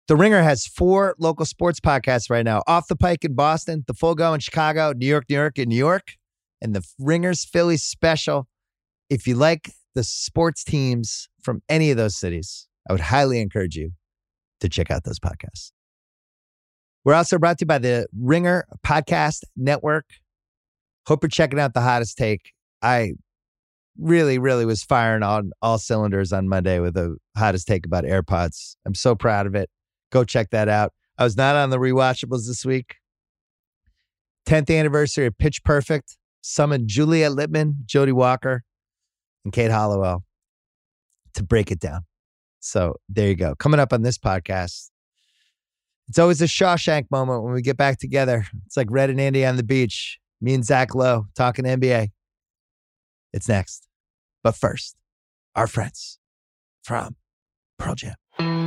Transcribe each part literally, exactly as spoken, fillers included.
The Ringer has four local sports podcasts right now. Off the Pike in Boston, The Full Go in Chicago, New York, New York in New York, and the Ringer's Philly special. If you like the sports teams from any of those cities, I would highly encourage you to check out those podcasts. We're also brought to you by the Ringer Podcast Network. Hope you're checking out The Hottest Take. I really, really was firing on all cylinders on Monday with the hottest take about AirPods. I'm so proud of it. Go check that out. I was not on the rewatchables this week. tenth anniversary of Pitch Perfect. Summoned Juliet Littman, Jodie Walker, and Kate Hollowell to break it down. So there you go. Coming up on this podcast, it's always a Shawshank moment when we get back together. It's like Red and Andy on the beach. Me and Zach Lowe talking N B A. It's next. But first, our friends from Pearl Jam.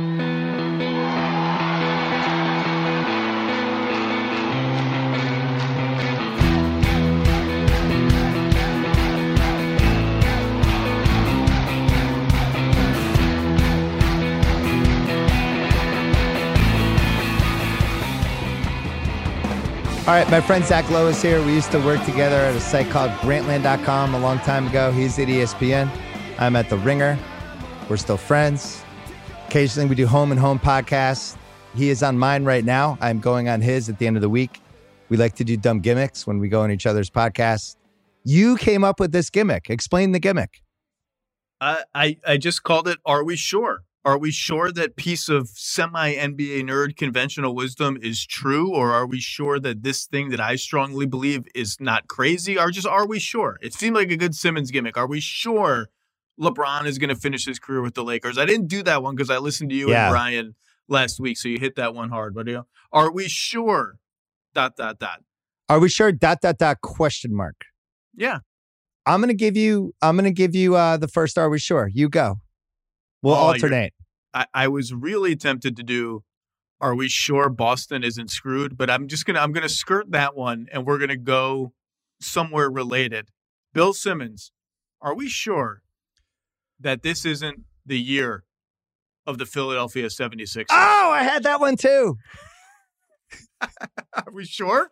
All right, my friend Zach Lowe is here. We used to work together at a site called Grantland dot com a long time ago. He's at E S P N. I'm at The Ringer. We're still friends. Occasionally we do home and home podcasts. He is on mine right now. I'm going on his at the end of the week. We like to do dumb gimmicks when we go on each other's podcasts. You came up with this gimmick. Explain the gimmick. I, I, I just called it, Are We Sure? Are we sure that piece of semi-N B A nerd conventional wisdom is true? Or are we sure that this thing that I strongly believe is not crazy? Or just, are we sure? It seemed like a good Simmons gimmick. Are we sure LeBron is going to finish his career with the Lakers? I didn't do that one because I listened to you yeah. and Brian last week, so you hit that one hard. But you know, are we sure? Dot, dot, dot. Are we sure? Dot, dot, dot, question mark. Yeah. I'm going to give you, I'm going to give you uh, the first Are We Sure? You go. We'll oh, alternate. I, I was really tempted to do, Are we sure Boston isn't screwed? But I'm just going to, I'm going to skirt that one and we're going to go somewhere related. Bill Simmons, are we sure that this isn't the year of the Philadelphia seventy-sixers? Oh, I had that one too. Are we sure?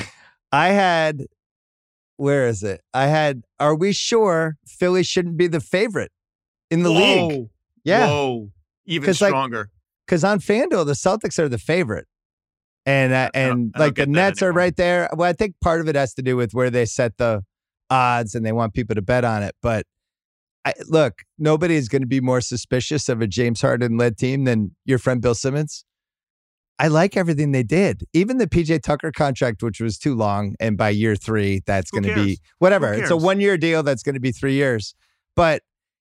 I had, where is it? I had, are we sure Philly shouldn't be the favorite in the Whoa. league? Yeah. Whoa. Even stronger. Because like, on FanDuel, the Celtics are the favorite. And uh, and like the Nets are right there. Well, I think part of it has to do with where they set the odds and they want people to bet on it. But I, look, nobody is going to be more suspicious of a James Harden-led team than your friend Bill Simmons. I like everything they did. Even the P J Tucker contract, which was too long. And by year three, that's going to be whatever. It's a one-year deal that's going to be three years. But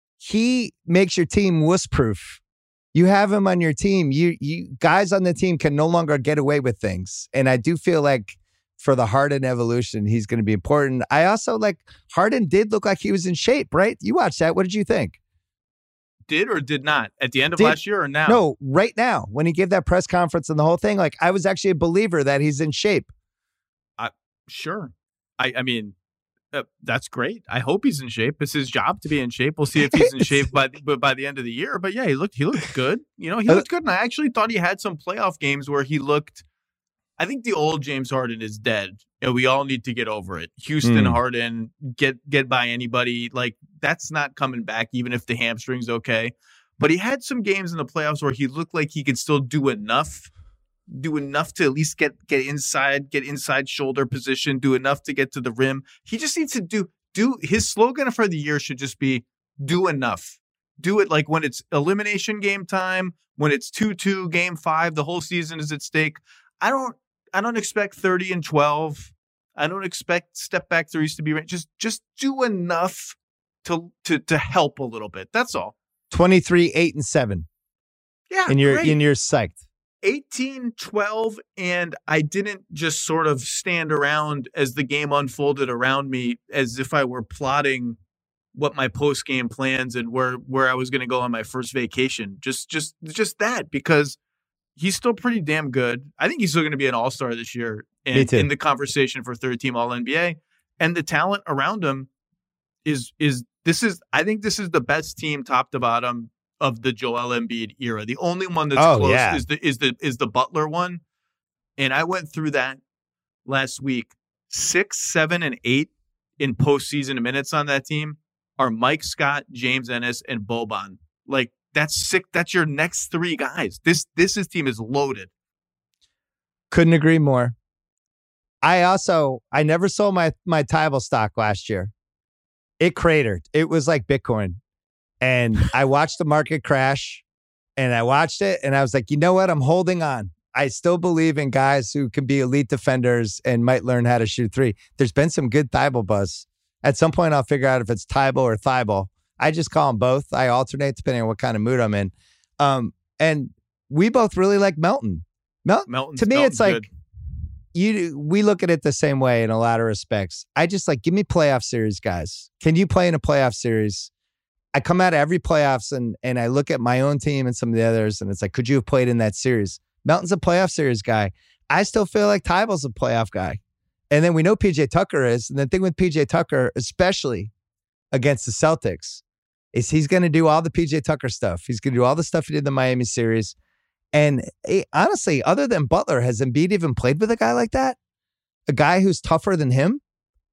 he makes your team wuss-proof. You have him on your team. You you guys on the team can no longer get away with things. And I do feel like for the Harden evolution, he's going to be important. I also like Harden did look like he was in shape, right? You watched that. What did you think? Did or did not? At the end of did, last year or now? No, right now. When he gave that press conference and the whole thing, like I was actually a believer that he's in shape. Uh, sure. I, I mean, Uh, that's great. I hope he's in shape. It's his job to be in shape. We'll see if he's in shape by the, by the end of the year. But yeah, he looked he looked good. You know, he looked good. And I actually thought he had some playoff games where he looked. I think the old James Harden is dead, and we all need to get over it. Houston mm. Harden, get get by anybody. Like that's not coming back, even if the hamstring's okay. But he had some games in the playoffs where he looked like he could still do enough. do enough to at least get get inside, get inside shoulder position, do enough to get to the rim. He just needs to do, do his slogan for the year should just be do enough. Do it like when it's elimination game time, when it's two two game five, the whole season is at stake. I don't, I don't expect thirty and twelve. I don't expect step back threes to be right. Just, just do enough to, to, to help a little bit. That's all. twenty-three, eight and seven. Yeah. And you're, great. and you're psyched. eighteen twelve, and I didn't just sort of stand around as the game unfolded around me as if I were plotting what my post-game plans and where, where I was going to go on my first vacation. Just just just that, because he's still pretty damn good. I think he's still going to be an all-star this year and in the conversation for third-team All-N B A. And the talent around him is is this is I think this is the best team top to bottom of the Joel Embiid era. The only one that's oh, close yeah. is the is the is the Butler one. And I went through that last week. Six, seven, and eight in postseason minutes on that team are Mike Scott, James Ennis, and Boban. Like, that's sick. That's your next three guys. This this is team is loaded. Couldn't agree more. I also I never sold my my Tybal stock last year. It cratered. It was like Bitcoin. And I watched the market crash and I watched it and I was like, you know what? I'm holding on. I still believe in guys who can be elite defenders and might learn how to shoot three. There's been some good Tybal buzz. At some point, I'll figure out if it's Tybal or Thybal. I just call them both. I alternate depending on what kind of mood I'm in. Um, and we both really like Melton. Mel- Melton's, to me, Melton's it's like good. you. We look at it the same way in a lot of respects. I just like, give me playoff series, guys. Can you play in a playoff series? I come out of every playoffs and and I look at my own team and some of the others, and it's like, could you have played in that series? Melton's a playoff series guy. I still feel like Tybal's a playoff guy. And then we know P J Tucker is. And the thing with P J Tucker, especially against the Celtics, is he's going to do all the P J Tucker stuff. He's going to do all the stuff he did in the Miami series. And eh, honestly, other than Butler, has Embiid even played with a guy like that? A guy who's tougher than him?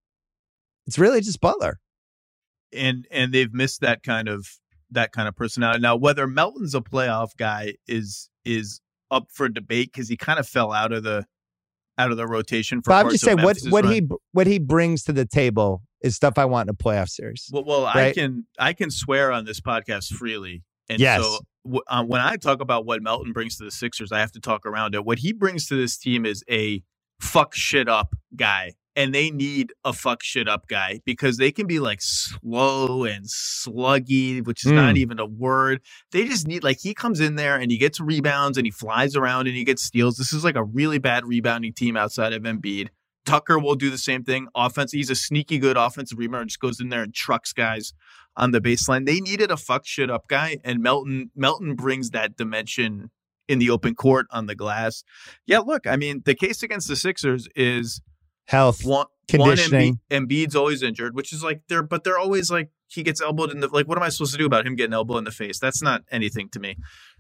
It's really just Butler. And and they've missed that kind of that kind of personality. Now, whether Melton's a playoff guy is is up for debate because he kind of fell out of the out of the rotation for but parts I'm just of saying what Memphis's what run. he what he brings to the table is stuff I want in a playoff series. Well, well I right? can I can swear on this podcast freely, and yes. so w- uh, when I talk about what Melton brings to the Sixers, I have to talk around it. What he brings to this team is a fuck shit up guy. And they need a fuck shit up guy because they can be like slow and sluggy, which is mm. not even a word. They just need, like, he comes in there and he gets rebounds and he flies around and he gets steals. This is like a really bad rebounding team outside of Embiid. Tucker will do the same thing. Offense, he's a sneaky good offensive rebounder, just goes in there and trucks guys on the baseline. They needed a fuck shit up guy, and Melton Melton brings that dimension in the open court on the glass. Yeah, look, I mean, the case against the Sixers is health, one, conditioning. One, Embiid, Embiid's always injured, which is like they're, but they're always like he gets elbowed in the like. What am I supposed to do about him getting elbowed in the face? That's not anything to me.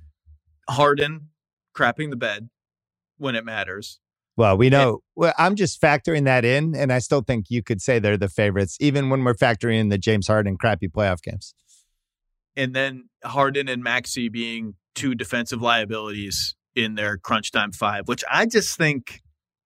Harden crapping the bed when it matters. Well, we know. And, well, I'm just factoring that in, and I still think you could say they're the favorites, even when we're factoring in the James Harden crappy playoff games. And then Harden and Maxey being two defensive liabilities in their crunch time five, which I just think.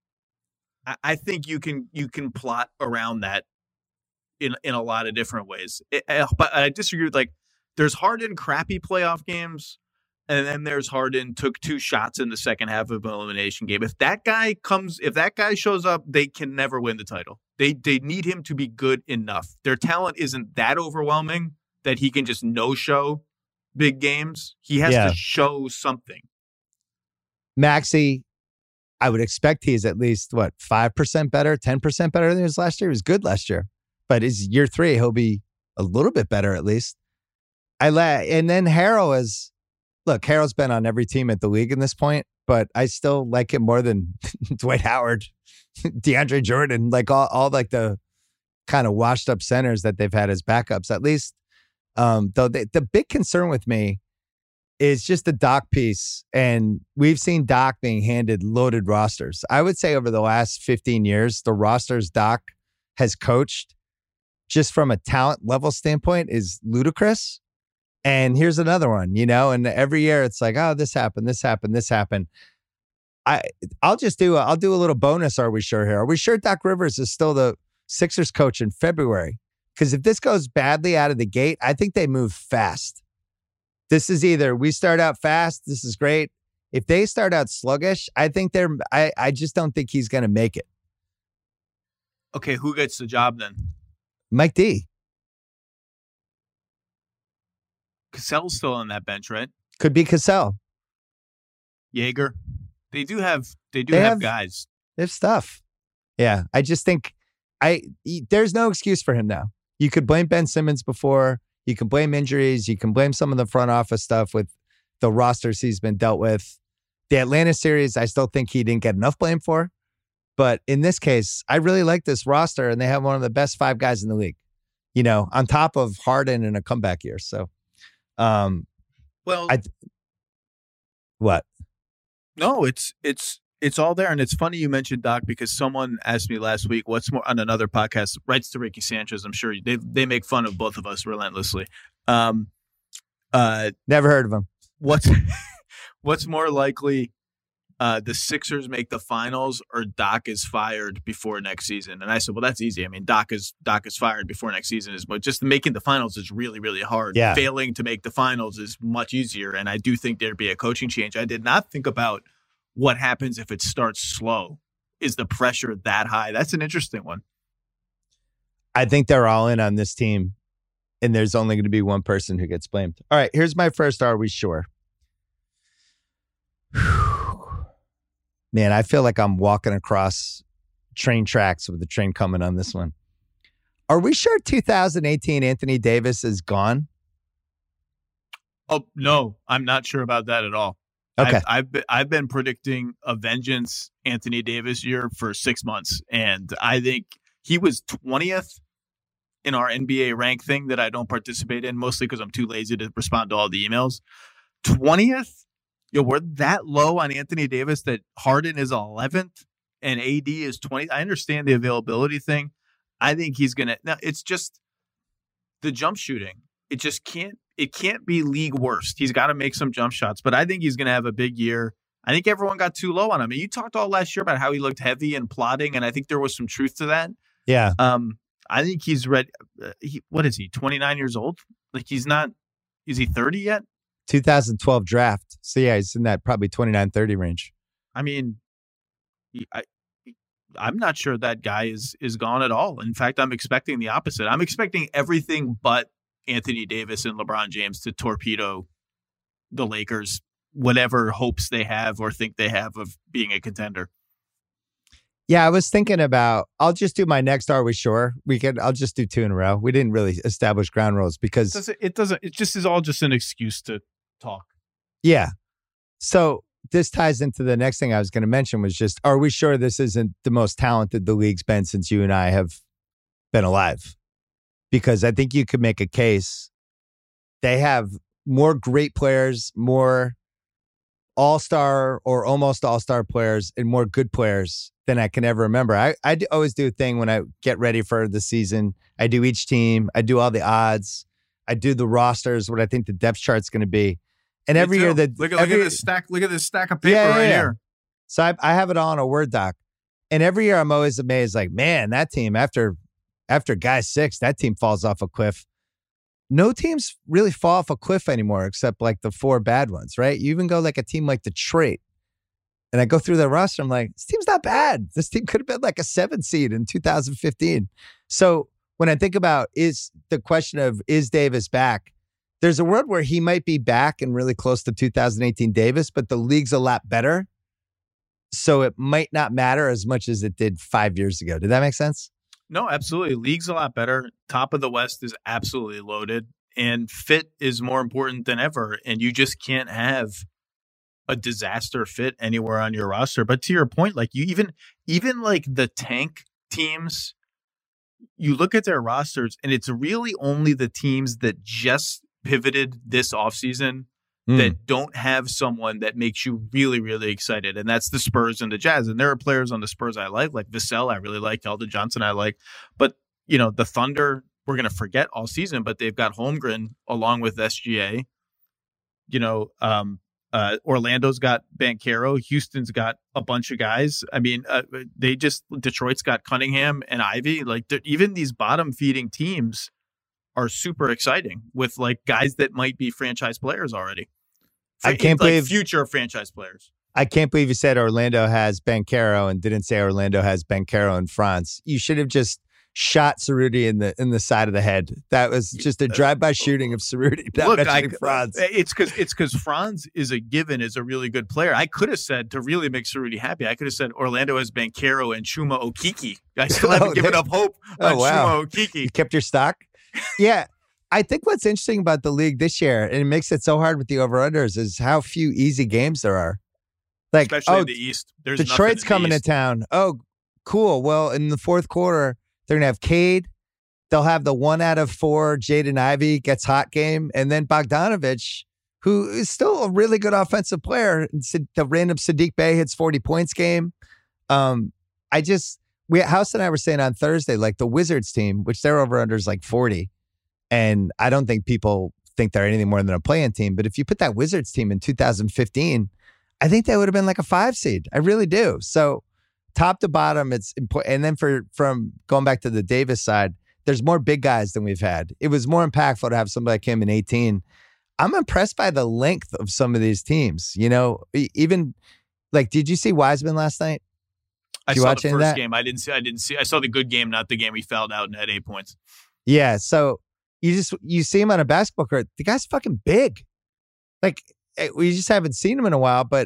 I think you can you can plot around that in in a lot of different ways. It, but I disagree with, like, there's Harden crappy playoff games, and then there's Harden took two shots in the second half of an elimination game. If that guy comes, if that guy shows up, they can never win the title. They they need him to be good enough. Their talent isn't that overwhelming that he can just no show big games. He has yeah. to show something. Maxey, I would expect he's at least, what, five percent better, ten percent better than he was last year. He was good last year. But his year three, he'll be a little bit better at least. I la- And then Harrell is, look, Harrell's been on every team at the league in this point, but I still like him more than Dwight Howard, DeAndre Jordan, like all, all like the kind of washed up centers that they've had as backups, at least. Um, though the, the big concern with me is just the Doc piece. And we've seen Doc being handed loaded rosters. I would say over the last fifteen years, the rosters Doc has coached just from a talent level standpoint is ludicrous. And here's another one, you know, and every year it's like, oh, this happened, this happened, this happened. I, I'll just do, a, I'll do a little bonus. Are we sure here? Are we sure Doc Rivers is still the Sixers coach in February? Because if this goes badly out of the gate, I think they move fast. This is either we start out fast, this is great. If they start out sluggish, I think they're, I, I just don't think he's going to make it. Okay, who gets the job then? Mike D. Cassell's still on that bench, right? Could be Cassell. Yeager. They do have, they do they have, have guys. They have stuff. Yeah, I just think I there's no excuse for him now. You could blame Ben Simmons before. You can blame injuries. You can blame some of the front office stuff with the rosters he's been dealt with. The Atlanta series, I still think he didn't get enough blame for. But in this case, I really like this roster, and they have one of the best five guys in the league, you know, on top of Harden and a comeback year. So um, Well, I th- what? No, it's it's it's all there, and it's funny you mentioned Doc because someone asked me last week, "What's more?" on another podcast, writes to Ricky Sanchez. I'm sure they they make fun of both of us relentlessly. Um, uh, Never heard of him. What's what's more likely? Uh, the Sixers make the finals or Doc is fired before next season. And I said, well, that's easy. I mean, Doc is Doc is fired before next season is, but just making the finals is really, really hard. Yeah. Failing to make the finals is much easier. And I do think there'd be a coaching change. I did not think about what happens if it starts slow. Is the pressure that high? That's an interesting one. I think they're all in on this team, and there's only going to be one person who gets blamed. All right, here's my first Are We Sure? Man, I feel like I'm walking across train tracks with the train coming on this one. Are we sure two thousand eighteen Anthony Davis is gone? Oh, no, I'm not sure about that at all. Okay. I've, I've, been, I've been predicting a vengeance Anthony Davis year for six months, and I think he was twentieth in our N B A rank thing that I don't participate in, mostly because I'm too lazy to respond to all the emails. twentieth? Yo, we're that low on Anthony Davis that Harden is eleventh and A D is twentieth. I understand the availability thing. I think he's going to – now, it's just the jump shooting. It just can't – it can't be league worst. He's got to make some jump shots, but I think he's going to have a big year. I think everyone got too low on him. And you talked all last year about how he looked heavy and plodding, and I think there was some truth to that. Yeah. Um, I think he's ready. Uh, he, what is he, twenty-nine years old? Like he's not – is he thirty yet? two thousand twelve draft. So, yeah, he's in that probably twenty-nine, thirty range. I mean, he, I, I'm not sure that guy is is gone at all. In fact, I'm expecting the opposite. I'm expecting everything but Anthony Davis and LeBron James to torpedo the Lakers, whatever hopes they have or think they have of being a contender. Yeah, I was thinking about, I'll just do my next Are We Sure? We could, I'll just do two in a row. We didn't really establish ground rules because... It doesn't, it doesn't, it just is all just an excuse to talk. Yeah. So this ties into the next thing I was going to mention was just, are we sure this isn't the most talented the league's been since you and I have been alive? Because I think you could make a case. They have more great players, more all-star or almost all-star players, and more good players than I can ever remember. I, I do, always do a thing when I get ready for the season. I do each team. I do all the odds. I do the rosters, what I think the depth chart's going to be. And every year that look, every, look at this stack. Look at this stack of paper yeah, yeah, right yeah. here. So I, I have it all in a Word doc. And every year I'm always amazed, like, man, that team after after guy six, that team falls off a cliff. No teams really fall off a cliff anymore, except like the four bad ones, right? You even go like a team like Detroit. And I go through their roster, I'm like, this team's not bad. This team could have been like a seven seed in two thousand fifteen. So when I think about is the question of is Davis back, there's a world where he might be back and really close to two thousand eighteen Davis, but the league's a lot better. So it might not matter as much as it did five years ago. Did that make sense? No, absolutely. League's a lot better. Top of the West is absolutely loaded. And fit is more important than ever. And you just can't have a disaster fit anywhere on your roster. But to your point, like you even even like the tank teams, you look at their rosters and it's really only the teams that just pivoted this offseason mm. that don't have someone that makes you really, really excited. And that's the Spurs and the Jazz. And there are players on the Spurs I like, like Vassell, I really like, Keldon Johnson, I like. But, you know, the Thunder, we're going to forget all season, but they've got Holmgren along with S G A. You know, um, uh, Orlando's got Banchero. Houston's got a bunch of guys. I mean, uh, they just, Detroit's got Cunningham and Ivy. Like, even these bottom feeding teams are super exciting with like guys that might be franchise players already. I can't like believe future franchise players. I can't believe you said Orlando has Banchero and didn't say Orlando has Banchero and Franz. You should have just shot Cerruti in the in the side of the head. That was just a drive-by shooting of Cerruti. Look, I, Franz. It's because it's because Franz is a given, is a really good player. I could have said, to really make Cerruti happy, I could have said Orlando has Banchero and Chuma Okeke. I still haven't oh, given up hope on oh, wow. Chuma Okeke. You kept your stock? Yeah. I think what's interesting about the league this year, and it makes it so hard with the over-unders, is how few easy games there are. Like, especially oh, in the East. There's Detroit's coming to town. Oh, cool. Well, in the fourth quarter, they're going to have Cade. They'll have the one out of four Jaden Ivey gets hot game. And then Bogdanovich, who is still a really good offensive player. The random Sadiq Bey hits forty points game. Um, I just, we House and I were saying on Thursday, like the Wizards team, which their over-under is like forty. And I don't think people think they're anything more than a play-in team. But if you put that Wizards team in two thousand fifteen, I think they would have been like a five seed. I really do. So top to bottom, it's important. And then for from going back to the Davis side, there's more big guys than we've had. It was more impactful to have somebody like him in eighteen. I'm impressed by the length of some of these teams. You know, even like, did you see Wiseman last night? Did I saw the first that? game. I didn't see. I didn't see. I saw the good game, not the game he fouled out and had eight points. Yeah. So you just you see him on a basketball court. The guy's fucking big. Like we just haven't seen him in a while. But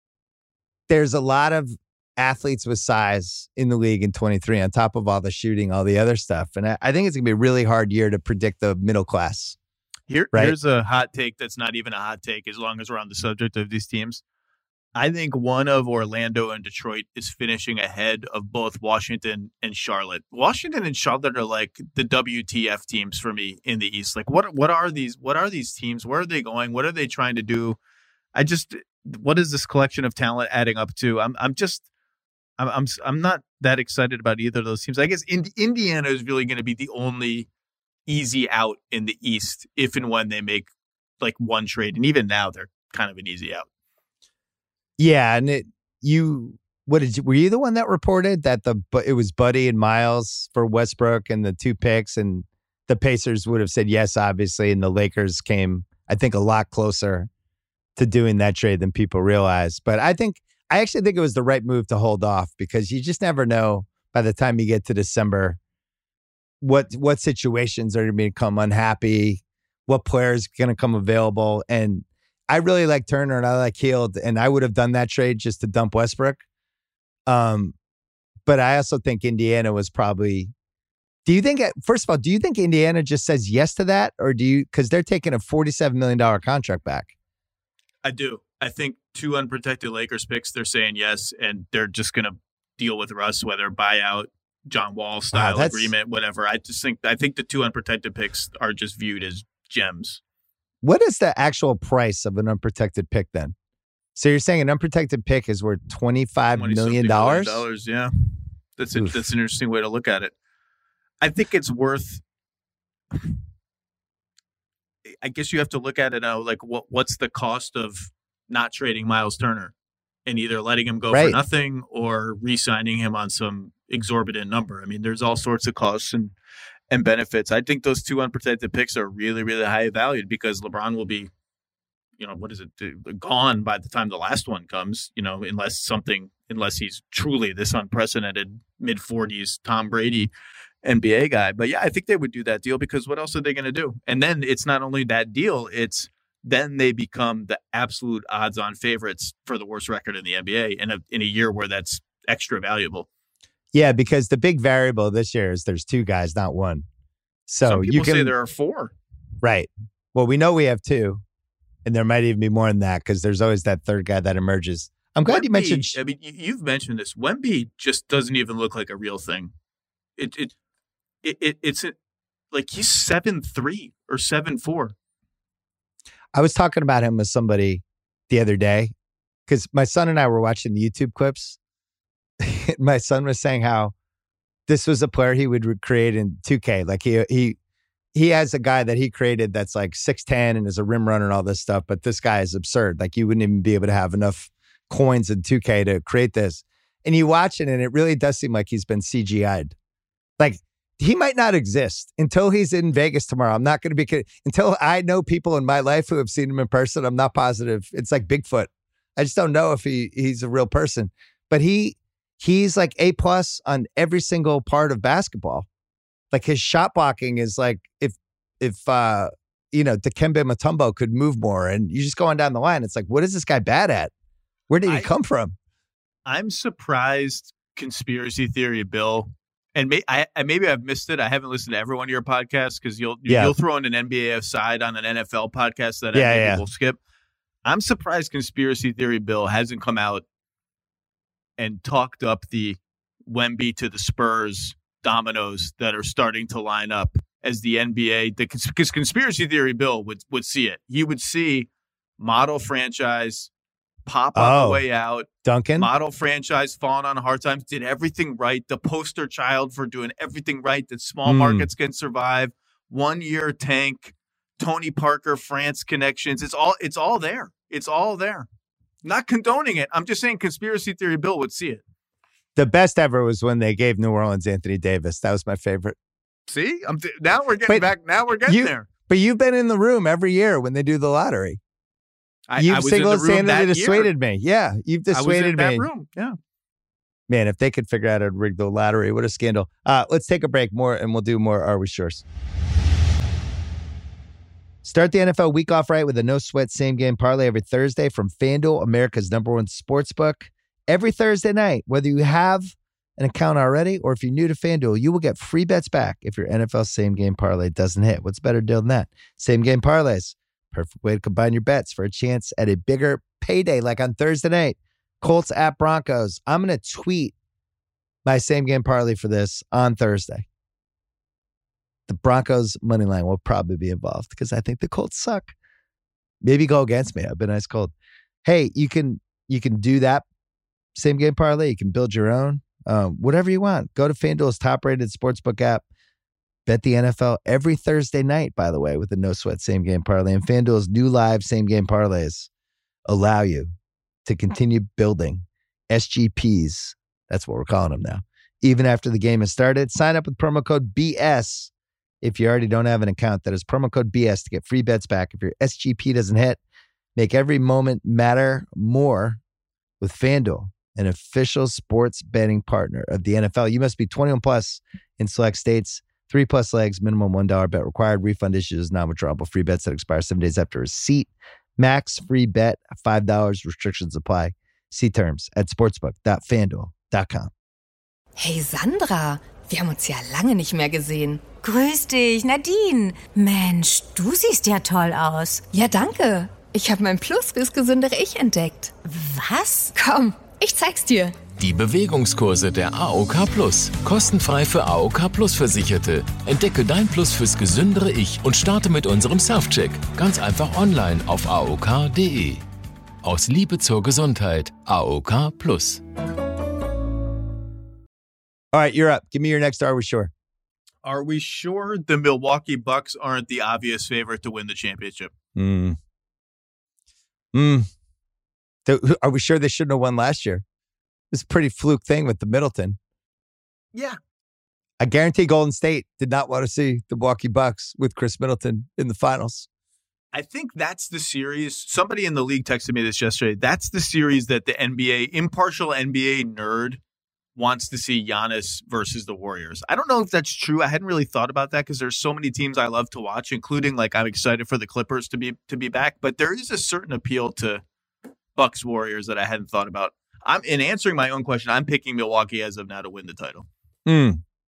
there's a lot of athletes with size in the league in twenty-three, on top of all the shooting, all the other stuff. And I, I think it's gonna be a really hard year to predict the middle class. Here, right? Here's a hot take that's not even a hot take as long as we're on the subject of these teams. I think one of Orlando and Detroit is finishing ahead of both Washington and Charlotte. Washington and Charlotte are like the W T F teams for me in the East. Like what what are these what are these teams? Where are they going? What are they trying to do? I just what is this collection of talent adding up to? I'm I'm just I'm I'm I'm not that excited about either of those teams. I guess Indiana is really going to be the only easy out in the East if and when they make like one trade, and even now they're kind of an easy out. Yeah, and it you what did you, were you the one that reported that the it was Buddy and Miles for Westbrook and the two picks, and the Pacers would have said yes, obviously, and the Lakers came, I think, a lot closer to doing that trade than people realize. But I think I actually think it was the right move to hold off, because you just never know by the time you get to December what what situations are going to become unhappy, what players going to come available. And I really like Turner and I like Hield, and I would have done that trade just to dump Westbrook. Um, but I also think Indiana was probably. Do you think? First of all, do you think Indiana just says yes to that, or do you? Because they're taking a forty-seven million dollars contract back. I do. I think two unprotected Lakers picks. They're saying yes, and they're just going to deal with Russ, whether buyout, John Wall style wow, agreement, whatever. I just think I think the two unprotected picks are just viewed as gems. What is the actual price of an unprotected pick then? So you're saying an unprotected pick is worth twenty-five million dollars? Dollars, yeah. That's a, that's an interesting way to look at it. I think it's worth. I guess you have to look at it now. Like, what what's the cost of not trading Miles Turner and either letting him go right. for nothing or re-signing him on some exorbitant number? I mean, there's all sorts of costs and. and benefits. I think those two unprotected picks are really, really high valued, because LeBron will be, you know, what is it, gone by the time the last one comes, you know, unless something, unless he's truly this unprecedented mid forties Tom Brady N B A guy. But yeah, I think they would do that deal, because what else are they going to do? And then it's not only that deal, it's then they become the absolute odds on favorites for the worst record in the N B A in a, in a year where that's extra valuable. Yeah, because the big variable this year is there's two guys, not one. So Some people you can say there are four. Right. Well, we know we have two, and there might even be more than that, because there's always that third guy that emerges. I'm glad Wemby, you mentioned. I mean, you've mentioned this. Wemby just doesn't even look like a real thing. It it it, it it's a, like he's seven three or seven four. I was talking about him with somebody the other day, because my son and I were watching the YouTube clips. My son was saying how this was a player he would create in two K. Like he he he has a guy that he created that's like six ten and is a rim runner and all this stuff. But this guy is absurd. Like you wouldn't even be able to have enough coins in two K to create this. And you watch it, and it really does seem like he's been C G I'd. Like he might not exist until he's in Vegas tomorrow. I'm not going to be kidding. Until I know people in my life who have seen him in person, I'm not positive. It's like Bigfoot. I just don't know if he he's a real person. But he. He's like A plus on every single part of basketball. Like his shot blocking is like if if uh you know Dikembe Mutombo could move more, and you just go on down the line. It's like, what is this guy bad at? Where did he I, come from? I'm surprised. Conspiracy theory, Bill, and may, I, I maybe I've missed it. I haven't listened to every one of your podcasts, because you'll yeah. you'll throw in an N B A aside on an N F L podcast that yeah, I maybe yeah. will skip. I'm surprised Conspiracy Theory Bill hasn't come out and talked up the Wemby to the Spurs dominoes that are starting to line up as the N B A. Because Conspiracy Theory Bill would, would see it. He would see model franchise, pop on Oh. the way out. Duncan? Model franchise, falling on hard times, did everything right. The poster child for doing everything right that small Mm. markets can survive. One year tank, Tony Parker, France connections. It's all it's all there. It's all there. Not condoning it. I'm just saying conspiracy theory Bill would see it. The best ever was when they gave New Orleans Anthony Davis. That was my favorite. See? I'm th- now we're getting But back. Now we're getting you- there. But you've been in the room every year when they do the lottery. I, You've I was in the room single-handedly that dissuaded year. me. Yeah, you've I was in dissuaded that me. room. Yeah. Man, if they could figure out how to rig the lottery, what a scandal. Uh, let's take a break more and we'll do more Are We Sure's. Start the N F L week off right with a no-sweat same-game parlay every Thursday from FanDuel, America's number one sportsbook. Every Thursday night, whether you have an account already or if you're new to FanDuel, you will get free bets back if your N F L same-game parlay doesn't hit. What's a better deal than that? Same-game parlays. Perfect way to combine your bets for a chance at a bigger payday like on Thursday night. Colts at Broncos. I'm going to tweet my same-game parlay for this on Thursday. The Broncos money line will probably be involved because I think the Colts suck. Maybe go against me. I've been ice cold. Hey, you can you can do that same game parlay. You can build your own, um, whatever you want. Go to FanDuel's top-rated sportsbook app. Bet the N F L every Thursday night, by the way, with a no sweat same game parlay. And FanDuel's new live same game parlays allow you to continue building S G Ps. That's what we're calling them now. Even after the game has started, sign up with promo code B S. If you already don't have an account, that is promo code B S to get free bets back. If your S G P doesn't hit, make every moment matter more with FanDuel, an official sports betting partner of the N F L. You must be twenty-one plus in select states, three plus legs, minimum one dollar bet required. Refund issues, non-withdrawable free bets that expire seven days after receipt. Max free bet, five dollars. Restrictions apply. See terms at sportsbook dot fanduel dot com. Hey Sandra, wir haben uns ja lange nicht mehr gesehen. Grüß dich, Nadine. Mensch, du siehst ja toll aus. Ja, danke. Ich habe mein Plus fürs gesündere Ich entdeckt. Was? Komm, ich zeig's dir. Die Bewegungskurse der A O K Plus. Kostenfrei für A O K Plus Versicherte. Entdecke dein Plus fürs gesündere Ich und starte mit unserem Self-Check. Ganz einfach online auf A O K punkt de. Aus Liebe zur Gesundheit. A O K Plus. All right, you're up. Give me your next Are We Sure? Are we sure the Milwaukee Bucks aren't the obvious favorite to win the championship? Hmm. Hmm. Are we sure they shouldn't have won last year? It was a pretty fluke thing with the Middleton. Yeah. I guarantee Golden State did not want to see the Milwaukee Bucks with Chris Middleton in the finals. I think that's the series. Somebody in the league texted me this yesterday. That's the series that the N B A, impartial N B A nerd, wants to see Giannis versus the Warriors. I don't know if that's true. I hadn't really thought about that because there's so many teams I love to watch, including like I'm excited for the Clippers to be to be back. But there is a certain appeal to Bucks Warriors that I hadn't thought about. I'm in answering my own question. I'm picking Milwaukee as of now to win the title. Hmm.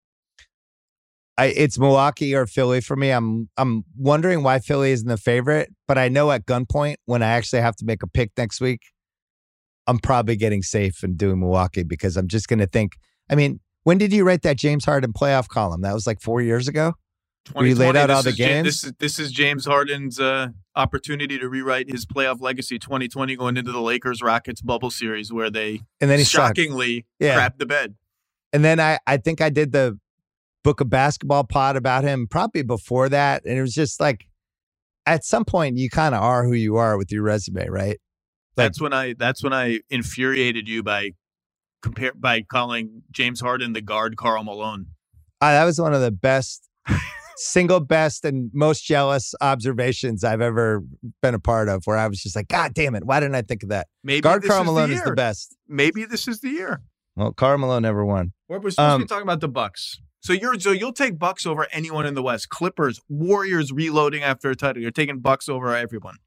I, it's Milwaukee or Philly for me. I'm I'm wondering why Philly isn't the favorite, but I know at gunpoint when I actually have to make a pick next week, I'm probably getting safe and doing Milwaukee because I'm just going to think. I mean, when did you write that James Harden playoff column? That was like four years ago. Where you laid out all the is, games. This is this is James Harden's uh, opportunity to rewrite his playoff legacy. twenty twenty going into the Lakers Rockets bubble series where they and then he shockingly yeah. crapped the bed. And then I I think I did the Book of Basketball pod about him probably before that, and it was just like at some point you kind of are who you are with your resume, right? Like, that's when I that's when I infuriated you by compare by calling James Harden the guard Karl Malone. Uh, that was one of the best, single best and most jealous observations I've ever been a part of. Where I was just like, God damn it, why didn't I think of that? Maybe guard this Karl is Malone the is the year. best. Maybe this is the year. Well, Karl Malone never won. Well, we're supposed Um, to be talking about the Bucks. So you're so you'll take Bucks over anyone in the West. Clippers, Warriors reloading after a title. You're taking Bucks over everyone.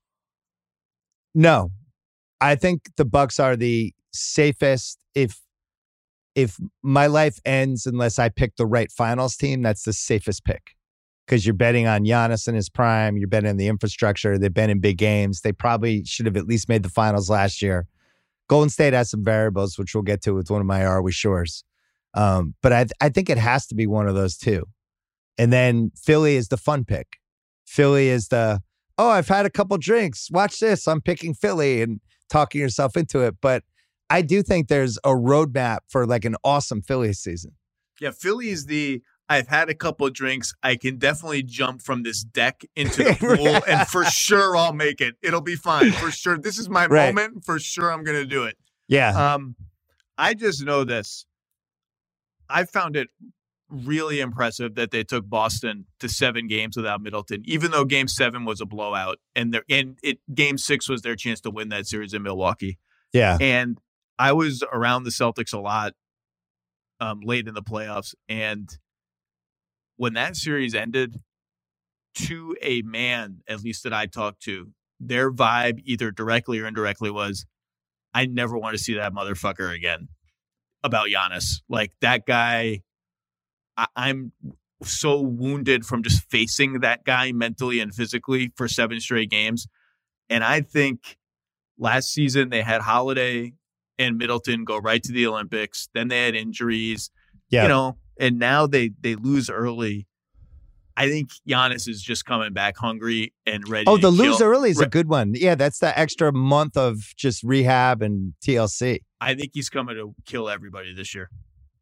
No, I think the Bucks are the safest. If if my life ends unless I pick the right finals team, that's the safest pick because you're betting on Giannis in his prime. You're betting on the infrastructure. They've been in big games. They probably should have at least made the finals last year. Golden State has some variables, which we'll get to with one of my Are We Sures. Um, but I I think it has to be one of those two. And then Philly is the fun pick. Philly is the oh, I've had a couple drinks. Watch this. I'm picking Philly and talking yourself into it. But I do think there's a roadmap for like an awesome Philly season. Yeah, Philly is the, I've had a couple of drinks. I can definitely jump from this deck into the pool and for sure I'll make it. It'll be fine. For sure. This is my right. moment. For sure I'm going to do it. Yeah. Um, I just know this. I found it really impressive that they took Boston to seven games without Middleton, even though game seven was a blowout and their and it game six was their chance to win that series in Milwaukee. Yeah. And I was around the Celtics a lot um, late in the playoffs. And when that series ended, to a man, at least that I talked to, their vibe, either directly or indirectly, was, I never want to see that motherfucker again. About Giannis. Like, that guy, I- I'm so wounded from just facing that guy mentally and physically for seven straight games. And I think last season they had Holiday and Middleton go right to the Olympics. Then they had injuries, yeah. you know, and now they, they lose early. I think Giannis is just coming back hungry and ready. Oh, to the kill. lose early is Re- a good one. Yeah, that's the extra month of just rehab and T L C. I think he's coming to kill everybody this year.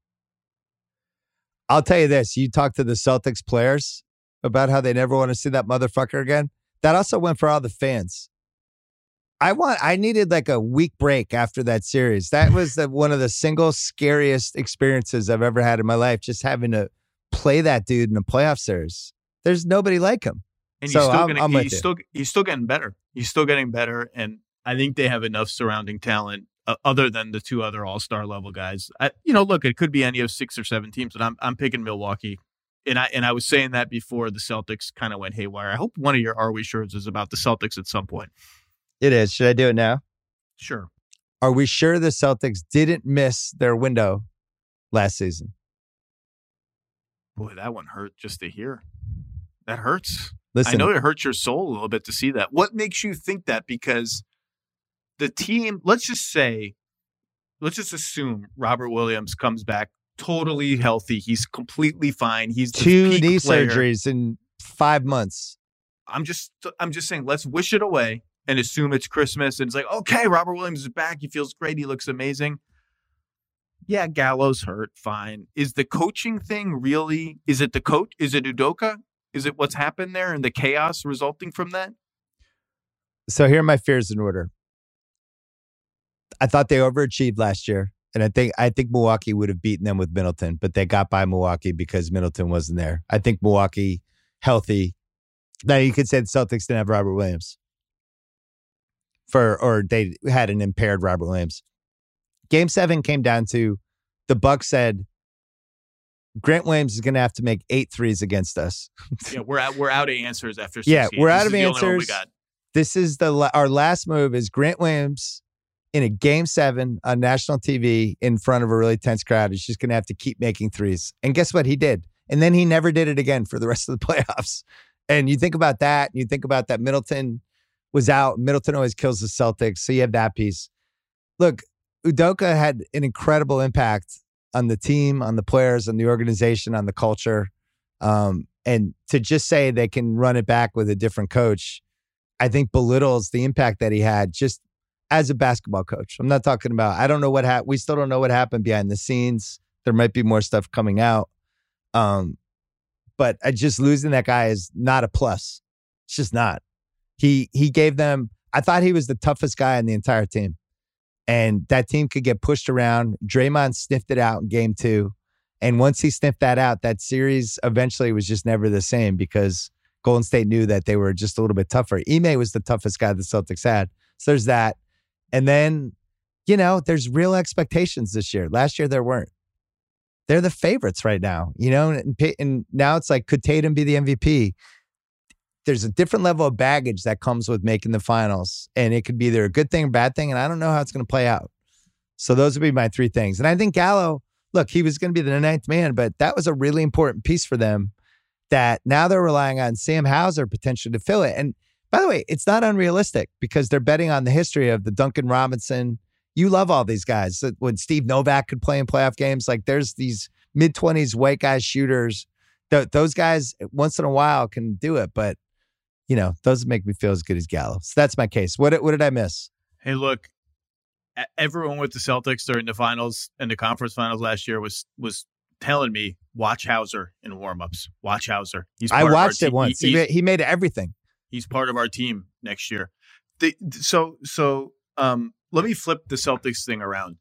I'll tell you this. You talk to the Celtics players about how they never want to see that motherfucker again. That also went for all the fans. I want. I needed like a week break after that series. That was the, one of the single scariest experiences I've ever had in my life, just having to play that dude in a playoff series. There's nobody like him. And so he's still I'm, gonna, I'm he's with still he's still getting better. He's still getting better, and I think they have enough surrounding talent uh, other than the two other All-Star level guys. I, you know, look, it could be any of six or seven teams, but I'm I'm picking Milwaukee. And I and I was saying that before the Celtics kind of went haywire. I hope one of your Are We Shures is about the Celtics at some point. It is. Should I do it now? Sure. Are we sure the Celtics didn't miss their window last season? Boy, that one hurt just to hear. That hurts. Listen, I know it hurts your soul a little bit to see that. What makes you think that? Because the team, let's just say, let's just assume Robert Williams comes back totally healthy. He's completely fine. He's the two peak knee player. surgeries in five months. I'm just, I'm just saying, let's wish it away and assume it's Christmas. And it's like, okay, Robert Williams is back. He feels great. He looks amazing. Yeah, Gallo's hurt. Fine. Is the coaching thing really, is it the coach? Is it Udoka? Is it what's happened there and the chaos resulting from that? So here are my fears in order. I thought they overachieved last year. And I think I think Milwaukee would have beaten them with Middleton, but they got by Milwaukee because Middleton wasn't there. I think Milwaukee healthy. Now you could say the Celtics didn't have Robert Williams. For or they had an impaired Robert Williams. Game seven came down to the Bucks said Grant Williams is going to have to make eight threes against us. Yeah, we're out, we're out of answers after six yeah, games. we're out this of is answers. We got. This is the our last move is Grant Williams in a game seven on national T V in front of a really tense crowd. He's just going to have to keep making threes. And guess what? He did. And then he never did it again for the rest of the playoffs. And you think about that, and you think about that Middleton was out. Middleton always kills the Celtics. So you have that piece. Look, Udoka had an incredible impact on the team, on the players, on the organization, on the culture. Um, and to just say they can run it back with a different coach, I think belittles the impact that he had just as a basketball coach. I'm not talking about, I don't know what happened. We still don't know what happened behind the scenes. There might be more stuff coming out. Um, but I just losing that guy is not a plus. It's just not. He, he gave them, I thought he was the toughest guy on the entire team. And that team could get pushed around. Draymond sniffed it out in game two. And once he sniffed that out, that series eventually was just never the same because Golden State knew that they were just a little bit tougher. Ime was the toughest guy the Celtics had. So there's that. And then, you know, there's real expectations this year. Last year, there weren't. They're the favorites right now, you know, and, and now it's like, could Tatum be the M V P? There's a different level of baggage that comes with making the finals, and it could be either a good thing or bad thing, and I don't know how it's going to play out. So those would be my three things. And I think Gallo, look, he was going to be the ninth man, but that was a really important piece for them that now they're relying on Sam Hauser potentially to fill it. And by the way, it's not unrealistic because they're betting on the history of the Duncan Robinson. You love all these guys. When Steve Novak could play in playoff games, like there's these mid-twenties white guy shooters. Th- those guys, once in a while, can do it, but you know, doesn't make me feel as good as Gallo. So that's my case. What what did I miss? Hey, look, everyone with the Celtics during the finals and the conference finals last year was was telling me, watch Hauser in warmups. Watch Hauser. He's I watched it once. He, he made everything. He's part of our team next year. The, so so um, let me flip the Celtics thing around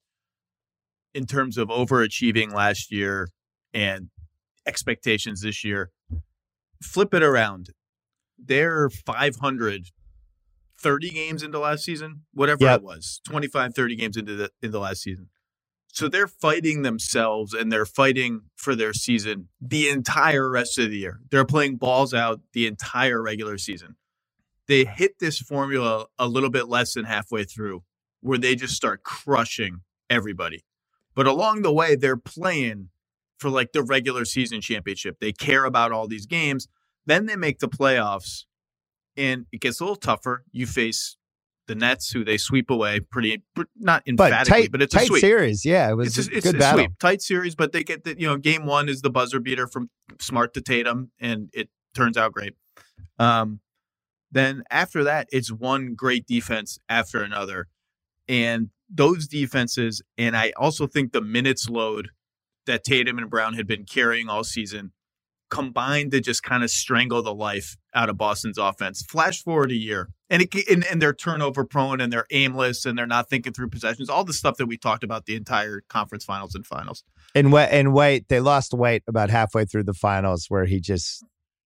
in terms of overachieving last year and expectations this year. Flip it around. They're five hundred thirty games into last season, whatever yep. it was, twenty-five, thirty games into the into last season. So they're fighting themselves and they're fighting for their season the entire rest of the year. They're playing balls out the entire regular season. They hit this formula a little bit less than halfway through where they just start crushing everybody. But along the way, they're playing for like the regular season championship. They care about all these games. Then they make the playoffs and it gets a little tougher. You face the Nets, who they sweep away pretty, not emphatically, but, tight, but it's a tight sweep. series. Yeah, it was it's a, a, it's good a battle. Sweep. Tight series, but they get the, you know, game one is the buzzer beater from Smart to Tatum, and it turns out great. Um, then after that, it's one great defense after another. And those defenses, and I also think the minutes load that Tatum and Brown had been carrying all season combined to just kind of strangle the life out of Boston's offense. Flash forward a year, and, it, and, and they're turnover prone, and they're aimless, and they're not thinking through possessions, all the stuff that we talked about the entire conference finals and finals. And, and White, they lost White about halfway through the finals where he just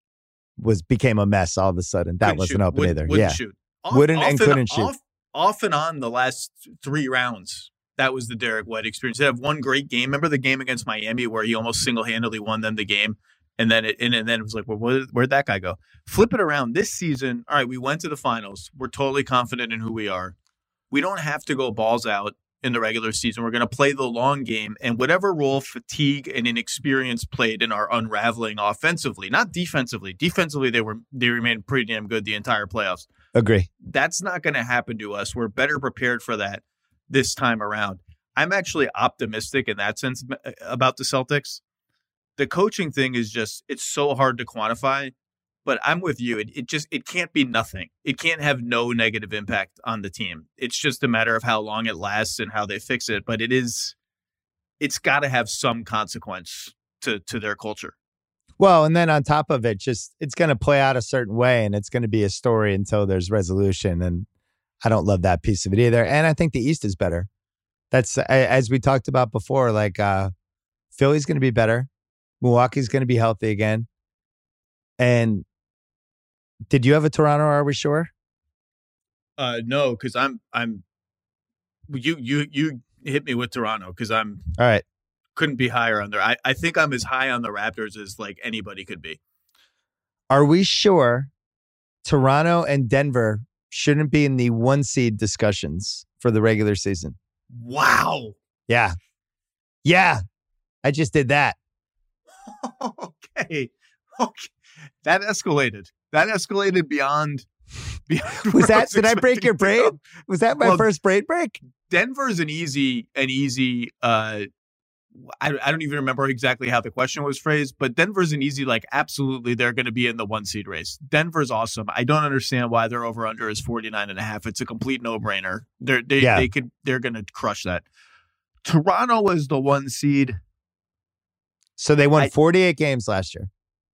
was became a mess all of a sudden. That couldn't wasn't shoot. open wouldn't, either. Wouldn't yeah. shoot. Off, wouldn't and couldn't shoot. Off, off and on the last three rounds, that was the Derek White experience. They have one great game. Remember the game against Miami where he almost single-handedly won them the game? And then it and, and then it was like, well, where, where'd that guy go? Flip it around. This season, all right, we went to the finals. We're totally confident in who we are. We don't have to go balls out in the regular season. We're going to play the long game. And whatever role fatigue and inexperience played in our unraveling offensively, not defensively. Defensively, they were they remained pretty damn good the entire playoffs. Agree. That's not going to happen to us. We're better prepared for that this time around. I'm actually optimistic in that sense about the Celtics. The coaching thing is just, it's so hard to quantify, but I'm with you. It, it just, it can't be nothing. It can't have no negative impact on the team. It's just a matter of how long it lasts and how they fix it. But it is, it's got to have some consequence to, to their culture. Well, and then on top of it, just, it's going to play out a certain way and it's going to be a story until there's resolution. And I don't love that piece of it either. And I think the East is better. That's, as we talked about before, like uh, Philly's going to be better. Milwaukee's going to be healthy again. And did you have a Toronto? Are we sure? Uh, no, because I'm I'm you you you hit me with Toronto because I'm all right. Couldn't be higher on there. I, I think I'm as high on the Raptors as like anybody could be. Are we sure Toronto and Denver shouldn't be in the one seed discussions for the regular season? Wow. Yeah. Yeah. I just did that. Okay. Okay. That escalated. That escalated beyond. beyond was that? Did I break your brain? Go. Was that my well, first brain break? Denver's an easy, an easy. Uh, I I don't even remember exactly how the question was phrased, but Denver's an easy. Like, absolutely, they're going to be in the one seed race. Denver's awesome. I don't understand why their over under is forty-nine and a half. It's a complete no brainer. They're they yeah. they could they're going to crush that. Toronto was the one seed. So they won I, forty-eight games last year.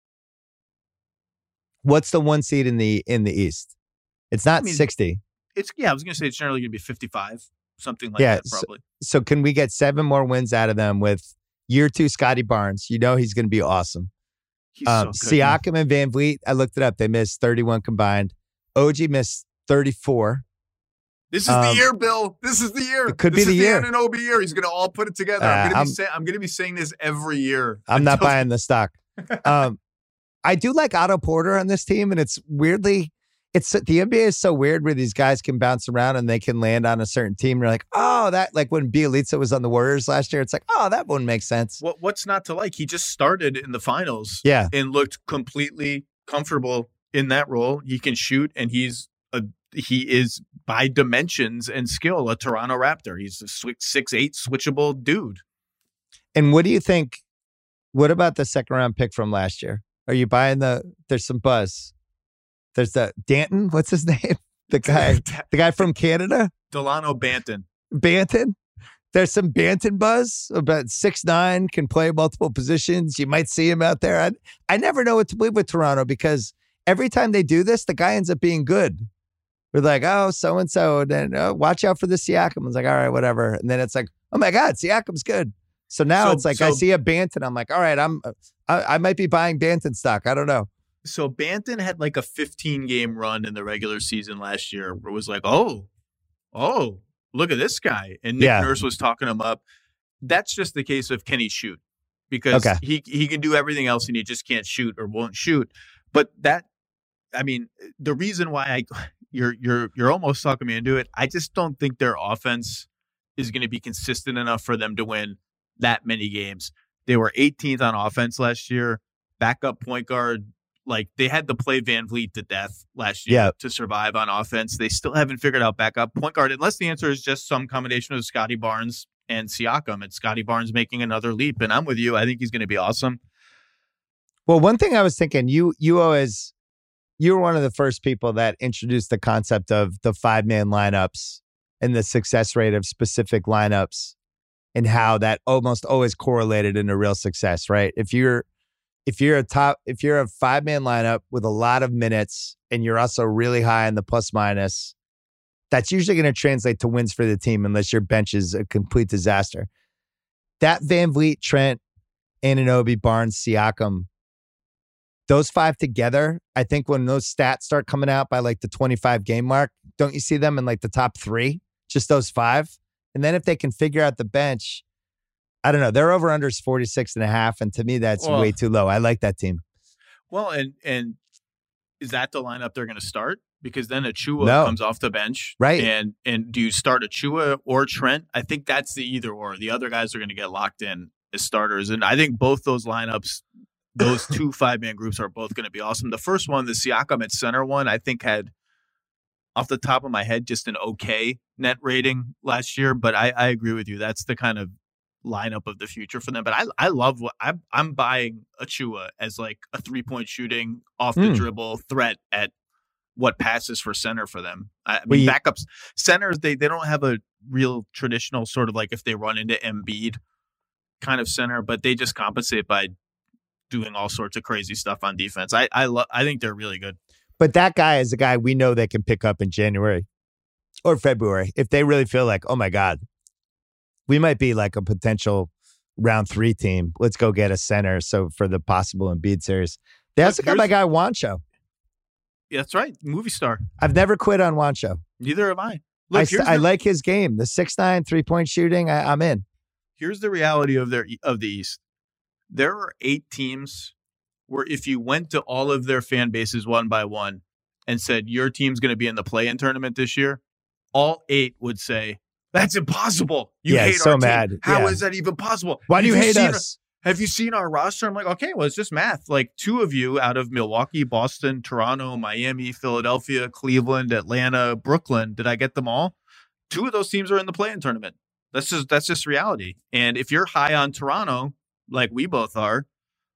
What's the one seed in the in the East? It's not I mean, sixty. It's yeah, I was going to say it's generally going to be fifty-five, something like yeah, that probably. So, so can we get seven more wins out of them with year two Scotty Barnes? You know he's going to be awesome. He's um, so good, Siakam man. and Van Vliet, I looked it up. They missed thirty-one combined. O G missed thirty-four. This is um, the year, Bill. This is the year. It could this be the year. This is the Anunoby year. He's going to all put it together. Uh, I'm going I'm, to be say, I'm going to be saying this every year. I'm not buying the stock. um, I do like Otto Porter on this team, and it's weirdly, it's the N B A is so weird where these guys can bounce around and they can land on a certain team. You're like, oh, that like when Bielitsa was on the Warriors last year, it's like, oh, that one makes sense. What what's not to like? He just started in the finals, yeah, and looked completely comfortable in that role. He can shoot, and he's a he is by dimensions and skill a Toronto Raptor. He's a six eight switchable dude. And what do you think? What about the second round pick from last year? Are you buying the? There's some buzz. There's the Danton. What's his name? The guy, the guy from Canada. Delano Banton. Banton. There's some Banton buzz. About six nine, can play multiple positions. You might see him out there. I, I never know what to believe with Toronto because every time they do this, the guy ends up being good. We're like, oh, so and so, and then oh, watch out for the Siakam. It's like, all right, whatever. And then it's like, oh my God, Siakam's good. So now So- it's like so- I see a Banton. I'm like, all right, I'm I, I might be buying Banton stock. I don't know. So Banton had like a fifteen game run in the regular season last year where it was like, oh, oh, look at this guy. And Nick Yeah. Nurse was talking him up. That's just the case of can he shoot? Because Okay. he he can do everything else and he just can't shoot or won't shoot. But that, I mean, the reason why I you're you're you're almost talking me into it. I just don't think their offense is going to be consistent enough for them to win that many games. They were eighteenth on offense last year. Backup point guard. Like they had to play Van Vliet to death last year Yeah. to survive on offense. They still haven't figured out backup point guard unless the answer is just some combination of Scotty Barnes and Siakam. And Scotty Barnes making another leap. And I'm with you. I think he's going to be awesome. Well, one thing I was thinking, you you always you were one of the first people that introduced the concept of the five man lineups and the success rate of specific lineups and how that almost always correlated into real success, right? If you're if you're a top if you're a five man lineup with a lot of minutes and you're also really high in the plus minus, that's usually going to translate to wins for the team unless your bench is a complete disaster. That Van Vliet, Trent, Anunoby, Barnes, Siakam, those five together, I think when those stats start coming out by like the twenty-five game mark, don't you see them in like the top three? Just those five? And then if they can figure out the bench, I don't know. Their over-under is forty-six and a half. And to me, that's Well- way too low. I like that team. Well, and and is that the lineup they're going to start? Because then Achua No. comes off the bench. Right. And and do you start Achua or Trent? I think that's the either or. The other guys are going to get locked in as starters. And I think both those lineups, those two five-man groups are both going to be awesome. The first one, the Siakam at center one, I think had, off the top of my head, just an okay net rating last year. But I, I agree with you. That's the kind of lineup of the future for them. But I I love what I'm I'm buying Achua as like a three-point shooting off the Mm. dribble threat at what passes for center for them. I, I Well, mean, you- backups centers they they don't have a real traditional sort of like if they run into Embiid kind of center, but they just compensate by doing all sorts of crazy stuff on defense. I I love I think they're really good. But that guy is a guy we know they can pick up in January or February if they really feel like, oh my God, we might be like a potential round three team. Let's go get a center. So for the possible Embiid series, they also got my here's- guy Wancho. Yeah, that's right, movie star. I've never quit on Wancho. Neither have I. I, Look, st- here's I the- like his game. The six nine three point shooting. I, I'm in. Here's the reality of their of the East. There are eight teams where if you went to all of their fan bases one by one and said your team's going to be in the play-in tournament this year, all eight would say that's impossible. You Yeah, hate so our team. mad. How is Yeah. that even possible? Why do you Have hate seen- us? Have you seen our roster? I'm like, okay, well, it's just math. Like two of you out of Milwaukee, Boston, Toronto, Miami, Philadelphia, Cleveland, Atlanta, Brooklyn. Did I get them all? Two of those teams are in the play-in tournament. That's just that's just reality. And if you're high on Toronto, like we both are,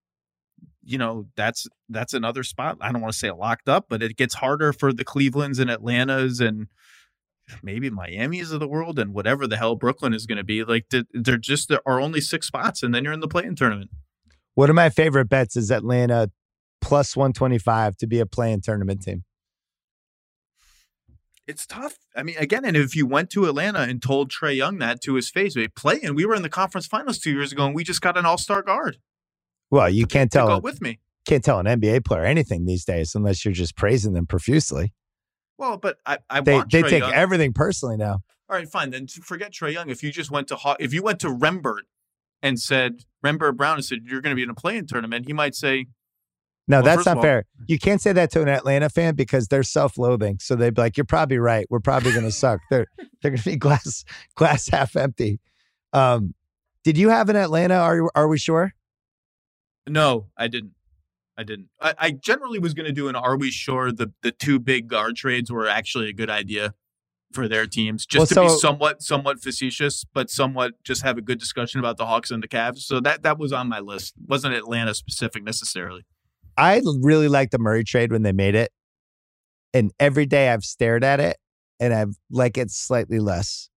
you know, that's that's another spot. I don't want to say locked up, but it gets harder for the Clevelands and Atlantas and maybe Miami's of the world and whatever the hell Brooklyn is going to be. Like th- they're just there are only six spots, and then you're in the play-in tournament. One of my favorite bets is Atlanta plus one twenty-five to be a play-in tournament team. It's tough. I mean, again, and if you went to Atlanta and told Trae Young that to his face, they play, and we were in the conference finals two years ago, and we just got an all-star guard Well, you can't to tell go with me. can't tell an N B A player anything these days unless you're just praising them profusely. Well, but I, I They want they Trae take Young. everything personally now. All right, fine. Then forget Trae Young. If you just went to Haw- if you went to Rembert and said Rembert Brown and said you're going to be in a play-in tournament, he might say, No, Well, that's first of not all- fair. You can't say that to an Atlanta fan because they're self-loathing. So they'd be like, "You're probably right. We're probably going to suck." They're they're going to be glass glass half empty. Um, did you have an Atlanta? Are are we sure? "No, I didn't. I didn't. I, I generally was going to do an Are we sure the the two big guard trades were actually a good idea for their teams, just Well, to so- be somewhat somewhat facetious, but somewhat just have a good discussion about the Hawks and the Cavs. So that that was on my list. Wasn't Atlanta specific necessarily. I really liked the Murray trade when they made it. And every day I've stared at it and I've like it slightly less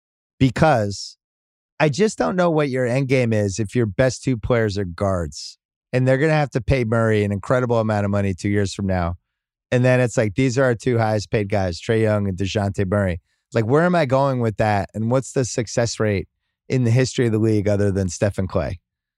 because I just don't know what your end game is if your best two players are guards and they're going to have to pay Murray an incredible amount of money two years from now. And then it's like, these are our two highest paid guys, Trae Young and DeJounte Murray. Like, where am I going with that? And what's the success rate in the history of the league other than Steph and Clay?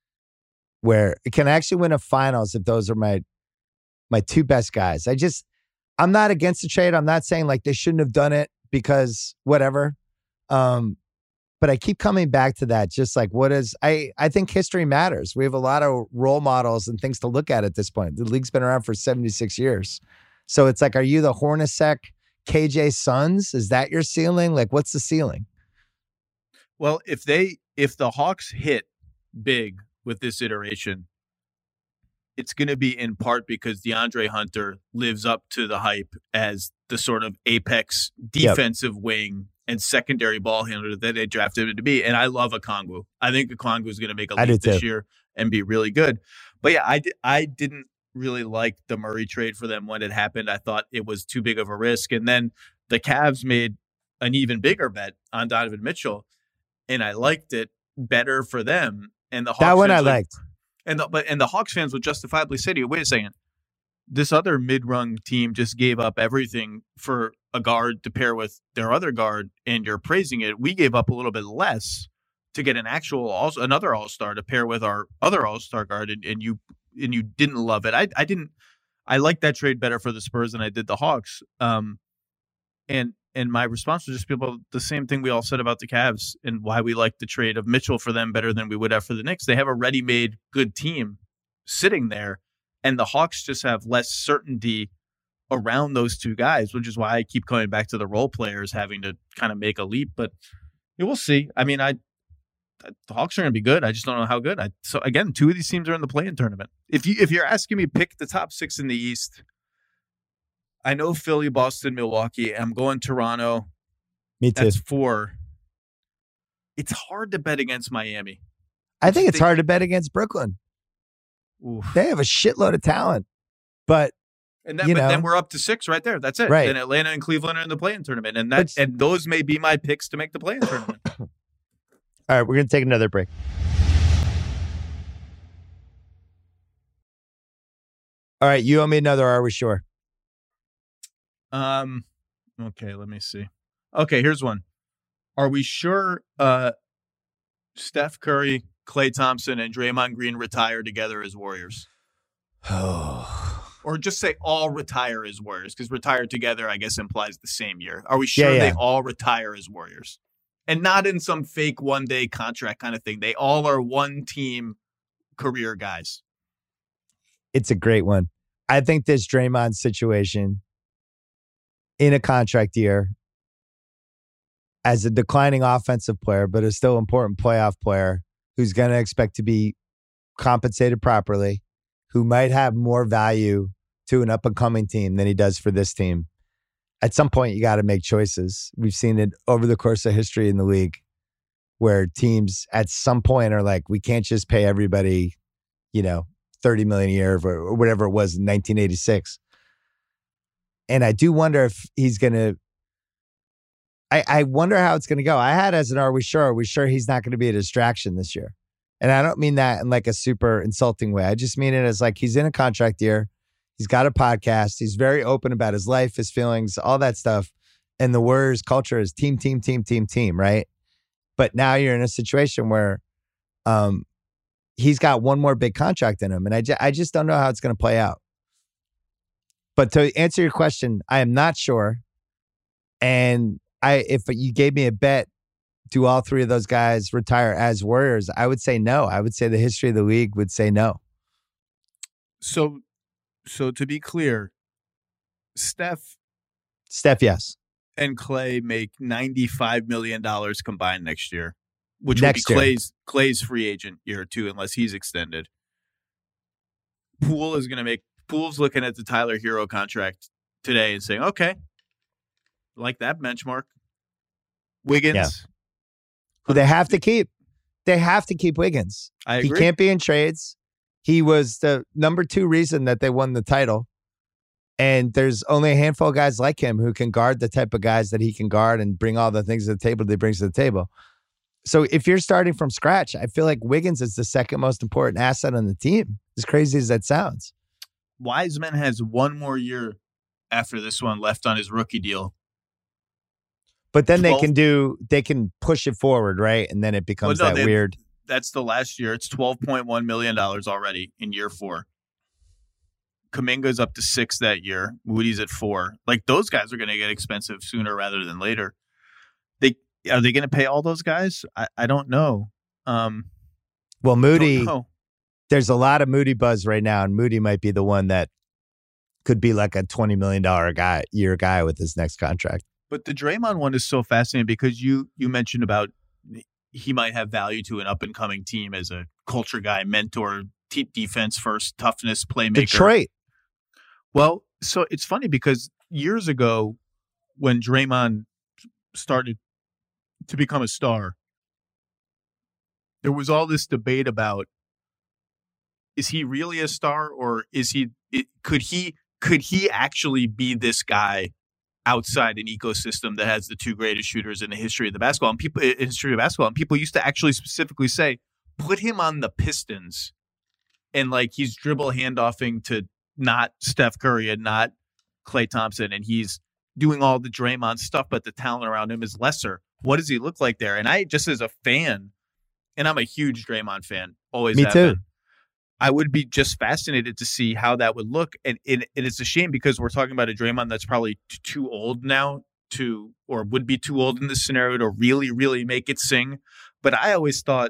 Where it can actually win a finals if those are my my two best guys. I just, I'm not against the trade. I'm not saying like they shouldn't have done it because whatever. Um, but I keep coming back to that. Just like what is, I, I think history matters. We have a lot of role models and things to look at at this point. The league's been around for seventy-six years. So it's like, are you the Hornacek K J Suns? Is that your ceiling? Like, what's the ceiling? Well, if they, if the Hawks hit big with this iteration, it's going to be in part because DeAndre Hunter lives up to the hype as the sort of apex defensive yep. wing and secondary ball handler that they drafted him to be. And I love Okongwu. I think Okongwu is going to make a leap this year and be really good. But yeah, I, di- I didn't really like the Murray trade for them when it happened. I thought it was too big of a risk. And then the Cavs made an even bigger bet on Donovan Mitchell, and I liked it better for them. And the Hawks that one I like, liked. And the, but and the Hawks fans would justifiably say to you, wait a second, this other mid-rung team just gave up everything for a guard to pair with their other guard, and you're praising it. We gave up a little bit less to get an actual also another all-star to pair with our other all-star guard, and, and you and you didn't love it. I I didn't. I liked that trade better for the Spurs than I did the Hawks. Um, and and my response was just people the same thing we all said about the Cavs and why we liked the trade of Mitchell for them better than we would have for the Knicks. They have a ready-made good team sitting there, and the Hawks just have less certainty around those two guys, which is why I keep coming back to the role players having to kind of make a leap. But yeah, we'll see. I mean, I the Hawks are going to be good. I just don't know how good. I, so again, two of these teams are in the play-in tournament. If you if you're asking me pick the top six in the East, I know Philly, Boston, Milwaukee. I'm going Toronto. Me too. That's four. It's hard to bet against Miami. I think it's hard to bet against Brooklyn. Oof. They have a shitload of talent, but and then, you but know, then we're up to six right there. That's it. Right. And Atlanta and Cleveland are in the play-in tournament, and that But, and those may be my picks to make the play-in tournament. All right, we're going to take another break. All right, you owe me another. Are we sure? Um. Okay, let me see. Okay, here's one. Are we sure uh, Steph Curry, Klay Thompson, and Draymond Green retire together as Warriors? Oh. Or just say all retire as Warriors, because retire together, I guess, implies the same year. Are we sure yeah, yeah. they all retire as Warriors? And not in some fake one-day contract kind of thing. They all are one-team career guys. It's a great one. I think this Draymond situation in a contract year as a declining offensive player, but a still important playoff player who's going to expect to be compensated properly, who might have more value to an up-and-coming team than he does for this team. At some point, you got to make choices. We've seen it over the course of history in the league where teams at some point are like, we can't just pay everybody, you know, thirty million dollars a year or whatever it was in nineteen eighty-six. And I do wonder if he's going to, I, I wonder how it's going to go. I had as an, are we sure? Are we sure he's not going to be a distraction this year? And I don't mean that in like a super insulting way. I just mean it as like he's in a contract year. He's got a podcast. He's very open about his life, his feelings, all that stuff. And the Warriors culture is team, team, team, team, team, right? But now you're in a situation where um, he's got one more big contract in him. And I, ju- I just don't know how it's going to play out. But to answer your question, I am not sure. And I, if you gave me a bet, do all three of those guys retire as Warriors? I would say no. I would say the history of the league would say no. So, so to be clear, Steph, Steph, yes, and Klay make ninety-five million dollars combined next year, which next will be year. Klay's Klay's free agent year too, unless he's extended. Poole is going to make. Poole's looking at the Tyler Hero contract today and saying, "Okay, like that benchmark." Wiggins. Yeah. Well, they have to keep. They have to keep Wiggins. I agree. He can't be in trades. He was the number two reason that they won the title. And there's only a handful of guys like him who can guard the type of guys that he can guard and bring all the things to the table that he brings to the table. So if you're starting from scratch, I feel like Wiggins is the second most important asset on the team, as crazy as that sounds. Wiseman has one more year after this one left on his rookie deal. But then twelve they can do, they can push it forward, right? And then it becomes well, no, that they, weird. That's the last year. It's twelve point one million dollars already in year four. Kuminga's up to six that year. Moody's at four. Like, those guys are going to get expensive sooner rather than later. They Are they going to pay all those guys? I, I don't know. Um, well, Moody, don't know. There's a lot of Moody buzz right now, and Moody might be the one that could be like a twenty million dollars guy, year guy with his next contract. But the Draymond one is so fascinating because you you mentioned about he might have value to an up-and-coming team as a culture guy, mentor, deep defense first, toughness, playmaker. Detroit. Well, so it's funny because years ago when Draymond started to become a star, there was all this debate about, is he really a star, or is he it, could he could he actually be this guy outside an ecosystem that has the two greatest shooters in the history of the basketball and people in history of basketball? And people used to actually specifically say, put him on the Pistons and like he's dribble handoffing to not Steph Curry and not Klay Thompson, and he's doing all the Draymond stuff, but the talent around him is lesser. What does he look like there? And I, just as a fan, and I'm a huge Draymond fan, always Me have too. been, I would be just fascinated to see how that would look. And, and, and it's a shame because we're talking about a Draymond that's probably t- too old now to, or would be too old in this scenario to really, really make it sing. But I always thought,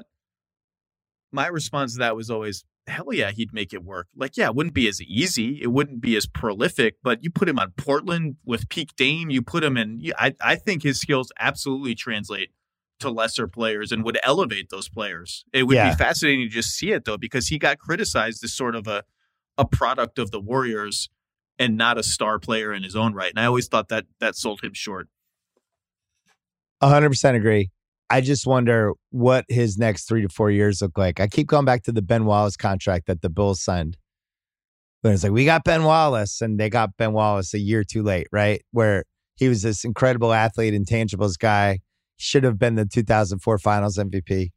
my response to that was always, hell yeah, he'd make it work. Like, yeah, it wouldn't be as easy. It wouldn't be as prolific, but you put him on Portland with peak Dame, you put him in, I, I think his skills absolutely translate to lesser players and would elevate those players. It would Yeah. be fascinating to just see it, though, because he got criticized as sort of a, a product of the Warriors and not a star player in his own right. And I always thought that that sold him short. one hundred percent agree. I just wonder what his next three to four years look like. I keep going back to the Ben Wallace contract that the Bulls signed. But it's like, we got Ben Wallace, and they got Ben Wallace a year too late, right? Where he was this incredible athlete, intangibles guy, should have been the two thousand four Finals M V P,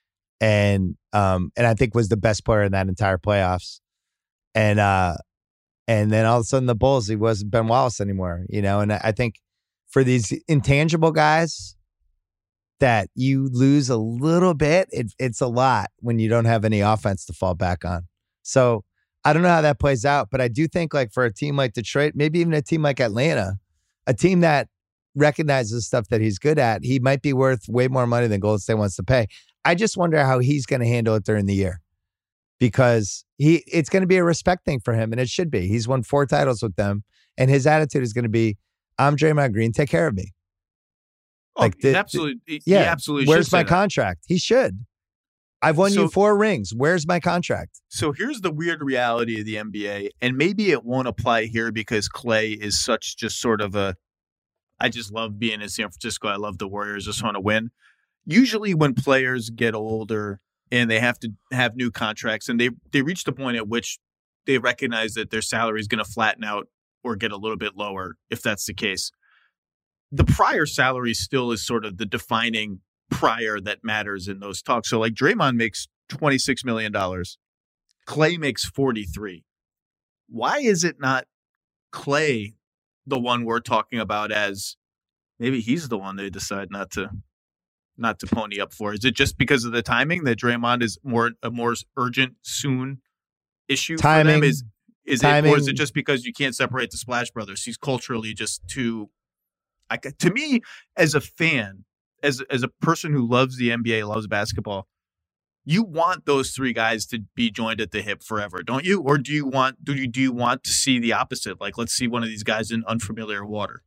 and um, and I think was the best player in that entire playoffs. And uh, and then all of a sudden, the Bulls, he wasn't Ben Wallace anymore, you know. And I think for these intangible guys that you lose a little bit, it, it's a lot when you don't have any offense to fall back on. So I don't know how that plays out, but I do think like for a team like Detroit, maybe even a team like Atlanta, a team that recognizes stuff that he's good at, he might be worth way more money than Golden State wants to pay. I just wonder how he's going to handle it during the year, because he it's going to be a respect thing for him, and it should be. He's won four titles with them, and his attitude is going to be, I'm Draymond Green, take care of me. Oh, Like the- absolutely. Yeah. He absolutely Where's should say my that. contract? He should. I've won So- you four rings. Where's my contract? So here's the weird reality of the N B A, and maybe it won't apply here because Klay is such just sort of a, I just love being in San Francisco. I love the Warriors. Just want to win. Usually when players get older and they have to have new contracts and they, they reach the point at which they recognize that their salary is going to flatten out or get a little bit lower, if that's the case. The prior salary still is sort of the defining prior that matters in those talks. So like Draymond makes twenty-six million dollars. Klay makes forty-three. Why is it not Klay the one we're talking about as maybe he's the one they decide not to not to pony up for? Is it just because of the timing that Draymond is more a more urgent soon issue Timing, for them? Is is timing. it or is it just because you can't separate the Splash Brothers? He's culturally just too. I, to me, as a fan, as as a person who loves the N B A, loves basketball, you want those three guys to be joined at the hip forever, don't you? Or do you want do you do you want to see the opposite? Like, let's see one of these guys in unfamiliar water.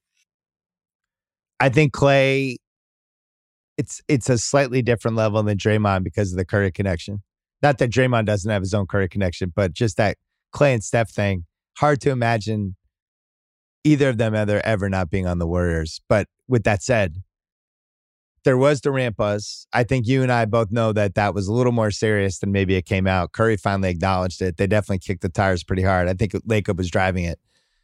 I think Klay, it's it's a slightly different level than Draymond because of the Curry connection. Not that Draymond doesn't have his own Curry connection, but just that Klay and Steph thing. Hard to imagine either of them ever, ever not being on the Warriors. But with that said, there was Durant buzz. I think you and I both know that that was a little more serious than maybe it came out. Curry finally acknowledged it. They definitely kicked the tires pretty hard. I think Lacob was driving it.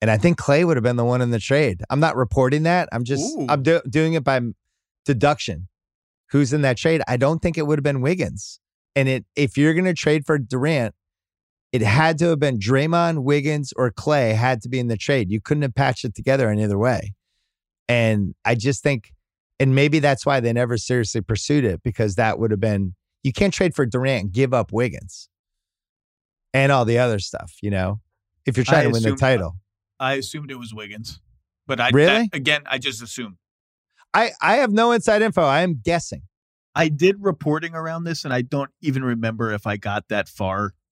And I think Clay would have been the one in the trade. I'm not reporting that. I'm just Ooh. I'm do- doing it by deduction. Who's in that trade? I don't think it would have been Wiggins. And it if you're going to trade for Durant, it had to have been Draymond, Wiggins, or Clay had to be in the trade. You couldn't have patched it together any other way. And I just think, and maybe that's why they never seriously pursued it, because that would have been, you can't trade for Durant and give up Wiggins and all the other stuff, you know, if you're trying I to win assumed, the title. I assumed it was Wiggins, but I Really? that, again, I just assumed. I, I have no inside info. I am guessing. I did reporting around this, and I don't even remember if I got that far. It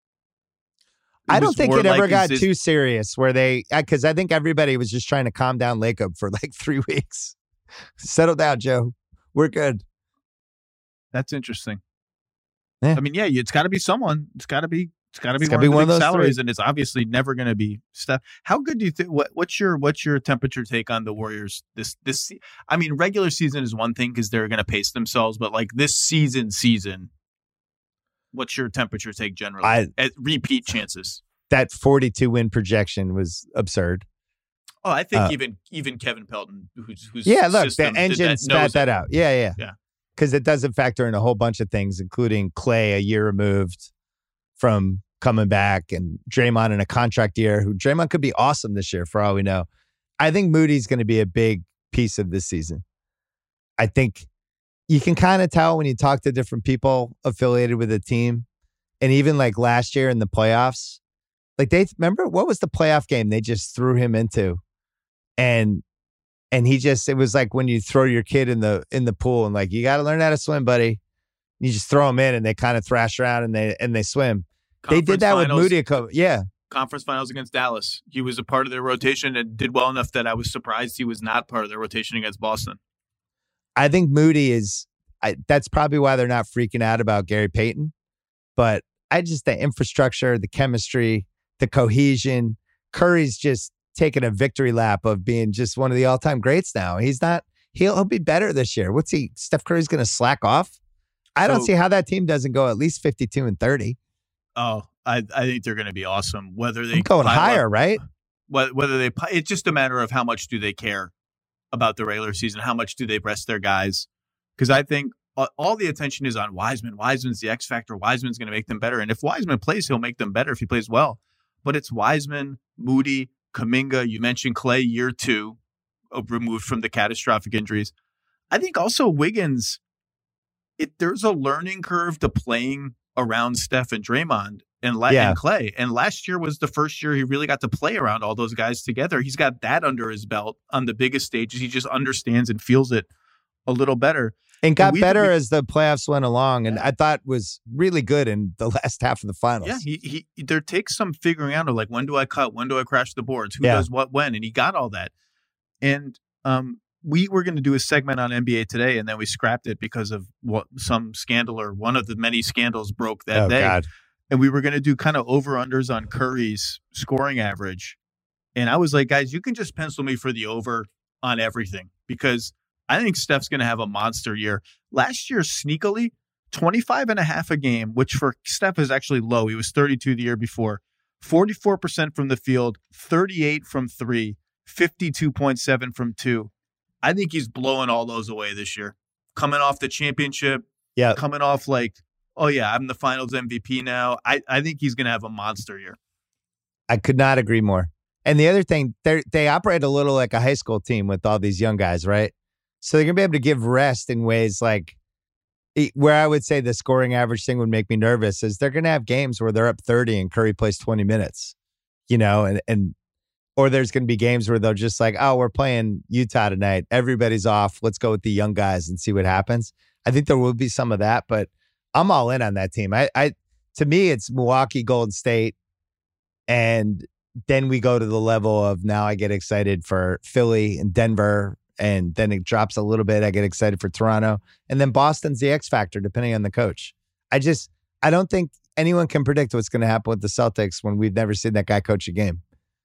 I don't was think more it ever like, got is this- too serious where they, because I think everybody was just trying to calm down Lacob for like three weeks. Settle down, Joe. We're good. That's interesting. Yeah. I mean, yeah, it's got to be someone. It's got to be. It's got to be It's one, gotta be of, the one of big those salaries, three. and it's obviously never going to be Steph. How good do you think? What, what's your what's your temperature take on the Warriors this this? se- I mean, regular season is one thing because they're going to pace themselves, but like this season, season, what's your temperature take generally? I- At repeat chances. That forty-two win projection was absurd. Oh, I think Uh, even even Kevin Pelton, who's who's Yeah, look, system the did engine that, spat knows that it. out. Yeah, yeah. Yeah. Because it doesn't factor in a whole bunch of things, including Clay a year removed from coming back and Draymond in a contract year, who Draymond could be awesome this year for all we know. I think Moody's going to be a big piece of this season. I think you can kind of tell when you talk to different people affiliated with the team. And even like last year in the playoffs, like they remember what was the playoff game they just threw him into? And and he just, it was like when you throw your kid in the in the pool and like, you got to learn how to swim, buddy. You just throw them in and they kind of thrash around and they and they swim. They did Conference that with finals- Moody. a couple- Yeah. Conference finals against Dallas. He was a part of their rotation and did well enough that I was surprised he was not part of their rotation against Boston. I think Moody is, I, that's probably why they're not freaking out about Gary Payton. But I just, the infrastructure, the chemistry, the cohesion, Curry's just taking a victory lap of being just one of the all-time greats now. He's not, he'll, he'll be better this year. What's he, Steph Curry's going to slack off? I don't So- see how that team doesn't go at least fifty-two and thirty. Oh, I, I think they're going to be awesome. Whether they I'm going pile higher, up- right? whether, whether they, pi- it's just a matter of how much do they care about the regular season? How much do they rest their guys? Because I think uh, all the attention is on Wiseman. Wiseman's the X factor. Wiseman's going to make them better. And if Wiseman plays, he'll make them better if he plays well. But it's Wiseman, Moody, Kuminga. You mentioned Clay, year two, uh, removed from the catastrophic injuries. I think also Wiggins, it, there's a learning curve to playing around Steph and Draymond and, La- Yeah. and Clay. And last year was the first year he really got to play around all those guys together. He's got that under his belt on the biggest stages. He just understands and feels it a little better. And got we- better we- as the playoffs went along. And I thought was really good in the last half of the finals. Yeah, he he there takes some figuring out of like, when do I cut? When do I crash the boards? Who Yeah. does what when? And he got all that. And um, we were going to do a segment on N B A Today, and then we scrapped it because of what some scandal or one of the many scandals broke that Oh, day. God. And we were going to do kind of over-unders on Curry's scoring average. And I was like, guys, you can just pencil me for the over on everything because I think Steph's going to have a monster year. Last year, sneakily, twenty-five and a half a game, which for Steph is actually low. He was thirty-two the year before. forty-four percent from the field, thirty-eight from three, fifty-two point seven from two. I think he's blowing all those away this year. Coming off the championship, Yeah. coming off like, oh yeah, I'm the finals M V P now. I, I think he's going to have a monster year. I could not agree more. And the other thing, they they operate a little like a high school team with all these young guys, right? So they're going to be able to give rest in ways like e- where I would say the scoring average thing would make me nervous is they're going to have games where they're up thirty and Curry plays twenty minutes, you know, and, and or there's going to be games where they'll just like, oh, we're playing Utah tonight. Everybody's off. Let's go with the young guys and see what happens. I think there will be some of that, but I'm all in on that team. I, I to me, it's Milwaukee, Golden State, and then we go to the level of now I get excited for Philly and Denver, and then it drops a little bit. I get excited for Toronto, and then Boston's the X factor depending on the coach. I just I don't think anyone can predict what's going to happen with the Celtics when we've never seen that guy coach a game.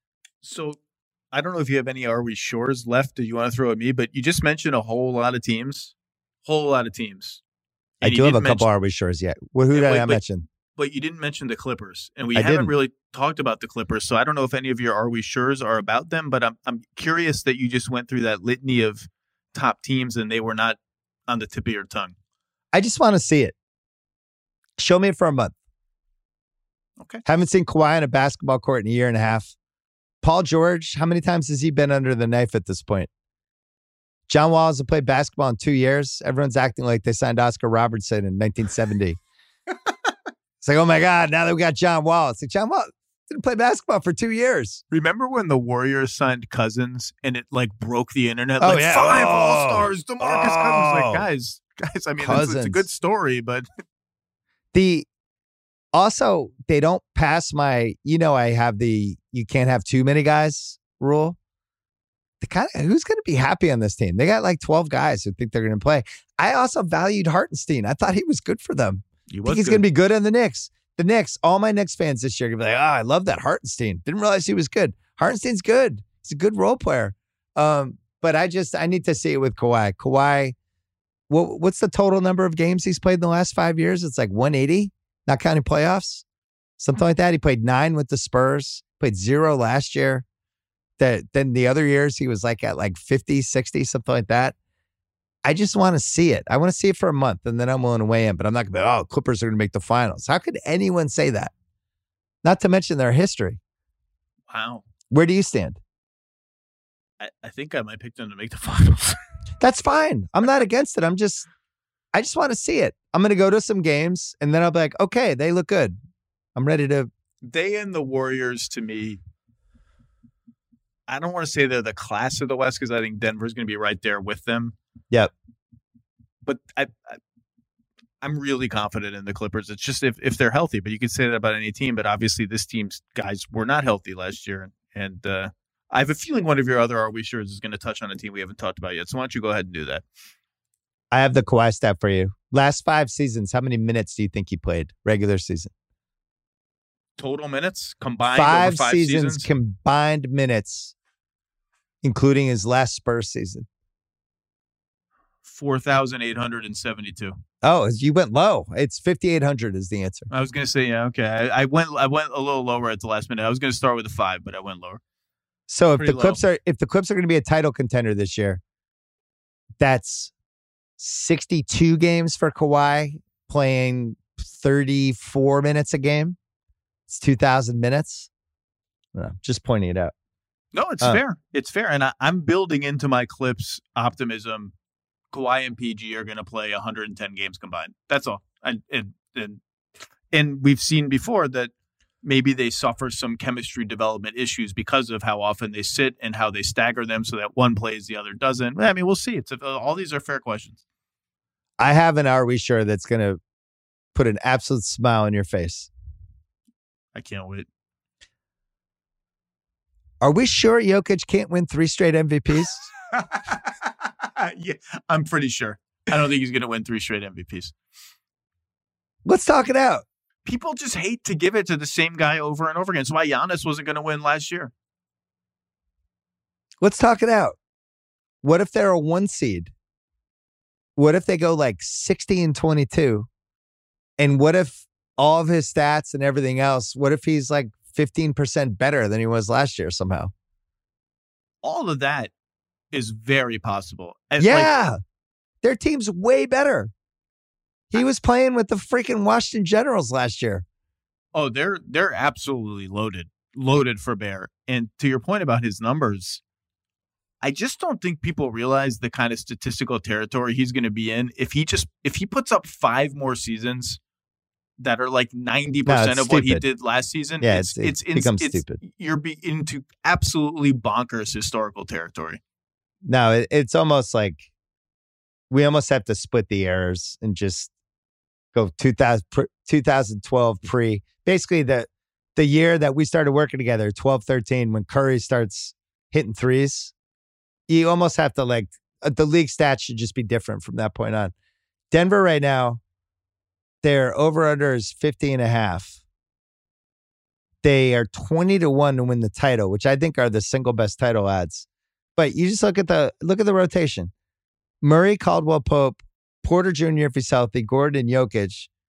So I don't know if you have any Are We Shores left that you want to throw at me, but you just mentioned a whole lot of teams, whole lot of teams. I And do you have a didn't couple mention- Are We Shores yet. Well, who Yeah, did wait, I but- mention? but you didn't mention the Clippers, and we I haven't didn't. really talked about the Clippers. So I don't know if any of your Are We Sures are about them, but I'm I'm curious that you just went through that litany of top teams and they were not on the tip of your tongue. I just want to see it. Show me it for a month. Okay. Haven't seen Kawhi on a basketball court in a year and a half. Paul George, how many times has he been under the knife at this point? John Wall hasn't played basketball in two years. Everyone's acting like they signed Oscar Robertson in nineteen seventy. It's like, oh my God, now that we got John Wall. It's like, John Wall didn't play basketball for two years. Remember when the Warriors signed Cousins and it like broke the internet? Oh, like yeah. five Oh. All-Stars, DeMarcus Oh. Cousins. Like, guys, guys, I mean, it's, it's a Cousins. good story, but The also, they don't pass my, you know, I have the you can't have too many guys rule. The kind of, who's going to be happy on this team? They got like twelve guys who think they're going to play. I also valued Hartenstein. I thought he was good for them. he I was think he's good. going to be good on the Knicks. The Knicks, all my Knicks fans this year are going to be like, oh, I love that Hartenstein. Didn't realize he was good. Hartenstein's good. He's a good role player. Um, but I just, I need to see it with Kawhi. Kawhi, what, what's the total number of games he's played in the last five years? It's like one eighty, not counting playoffs. Something like that. He played nine with the Spurs, played zero last year. That then the other years he was like at like fifty, sixty, something like that. I just want to see it. I want to see it for a month and then I'm willing to weigh in, but I'm not going to be, oh, Clippers are going to make the finals. How could anyone say that? Not to mention their history. Wow. Where do you stand? I, I think I might pick them to make the finals. That's fine. I'm not against it. I'm just, I just want to see it. I'm going to go to some games and then I'll be like, okay, they look good. I'm ready to. They and the Warriors, to me, I don't want to say they're the class of the West because I think Denver's going to be right there with them. Yep. But I, I, I'm really confident in the Clippers. It's just if, if they're healthy, but you could say that about any team. But obviously, this team's guys were not healthy last year. And uh, I have a feeling one of your other Are We Sures is going to touch on a team we haven't talked about yet. So why don't you go ahead and do that? I have the Kawhi stat for you. Last five seasons, how many minutes do you think he played regular season? Total minutes combined Five, over five seasons, seasons? combined minutes, including his last Spurs season. four thousand eight hundred seventy-two. Oh, you went low. It's fifty-eight hundred is the answer. I was going to say, yeah, okay. I, I went I went a little lower at the last minute. I was going to start with a five, but I went lower. So if Pretty the low. Clips are if the Clips are going to be a title contender this year, that's sixty-two games for Kawhi playing thirty-four minutes a game. It's two thousand minutes. No, just pointing it out. No, it's Uh, fair. It's fair. And I, I'm building into my Clips optimism. Kawhi and P G are going to play one hundred ten games combined. That's all. And, and, and, and we've seen before that maybe they suffer some chemistry development issues because of how often they sit and how they stagger them so that one plays, the other doesn't. I mean, we'll see. It's all these are fair questions. I have an Are We Sure that's going to put an absolute smile on your face. I can't wait. Are we sure Jokic can't win three straight M V Ps? Yeah, I'm pretty sure. I don't think he's going to win three straight M V Ps. Let's talk it out. People just hate to give it to the same guy over and over again. That's why Giannis wasn't going to win last year. Let's talk it out. What if they're a one seed? What if they go like sixty and twenty-two? And what if all of his stats and everything else, what if he's like fifteen percent better than he was last year somehow? All of that is very possible. And Yeah. like, Their team's way better. He was playing with the freaking Washington Generals last year. oh, they're they're absolutely loaded, loaded for bear. And to your point about his numbers, I just don't think people realize the kind of statistical territory he's going to be in if he just if he puts up five more seasons that are like ninety No, percent it's of what he stupid. did last season. Yeah, it's it's- it's, it becomes it's, stupid. You're be into absolutely bonkers historical territory. No, it, it's almost like we almost have to split the errors and just go two thousand, pre- twenty twelve pre. Basically, the the year that we started working together, twelve thirteen, when Curry starts hitting threes, you almost have to like, uh, the league stats should just be different from that point on. Denver right now, their over-under is fifty and a half. They are twenty to one to win the title, which I think are the single best title odds. But you just look at the look at the rotation. Murray, Caldwell Pope, Porter Junior if he's healthy, Gordon, and Jokic.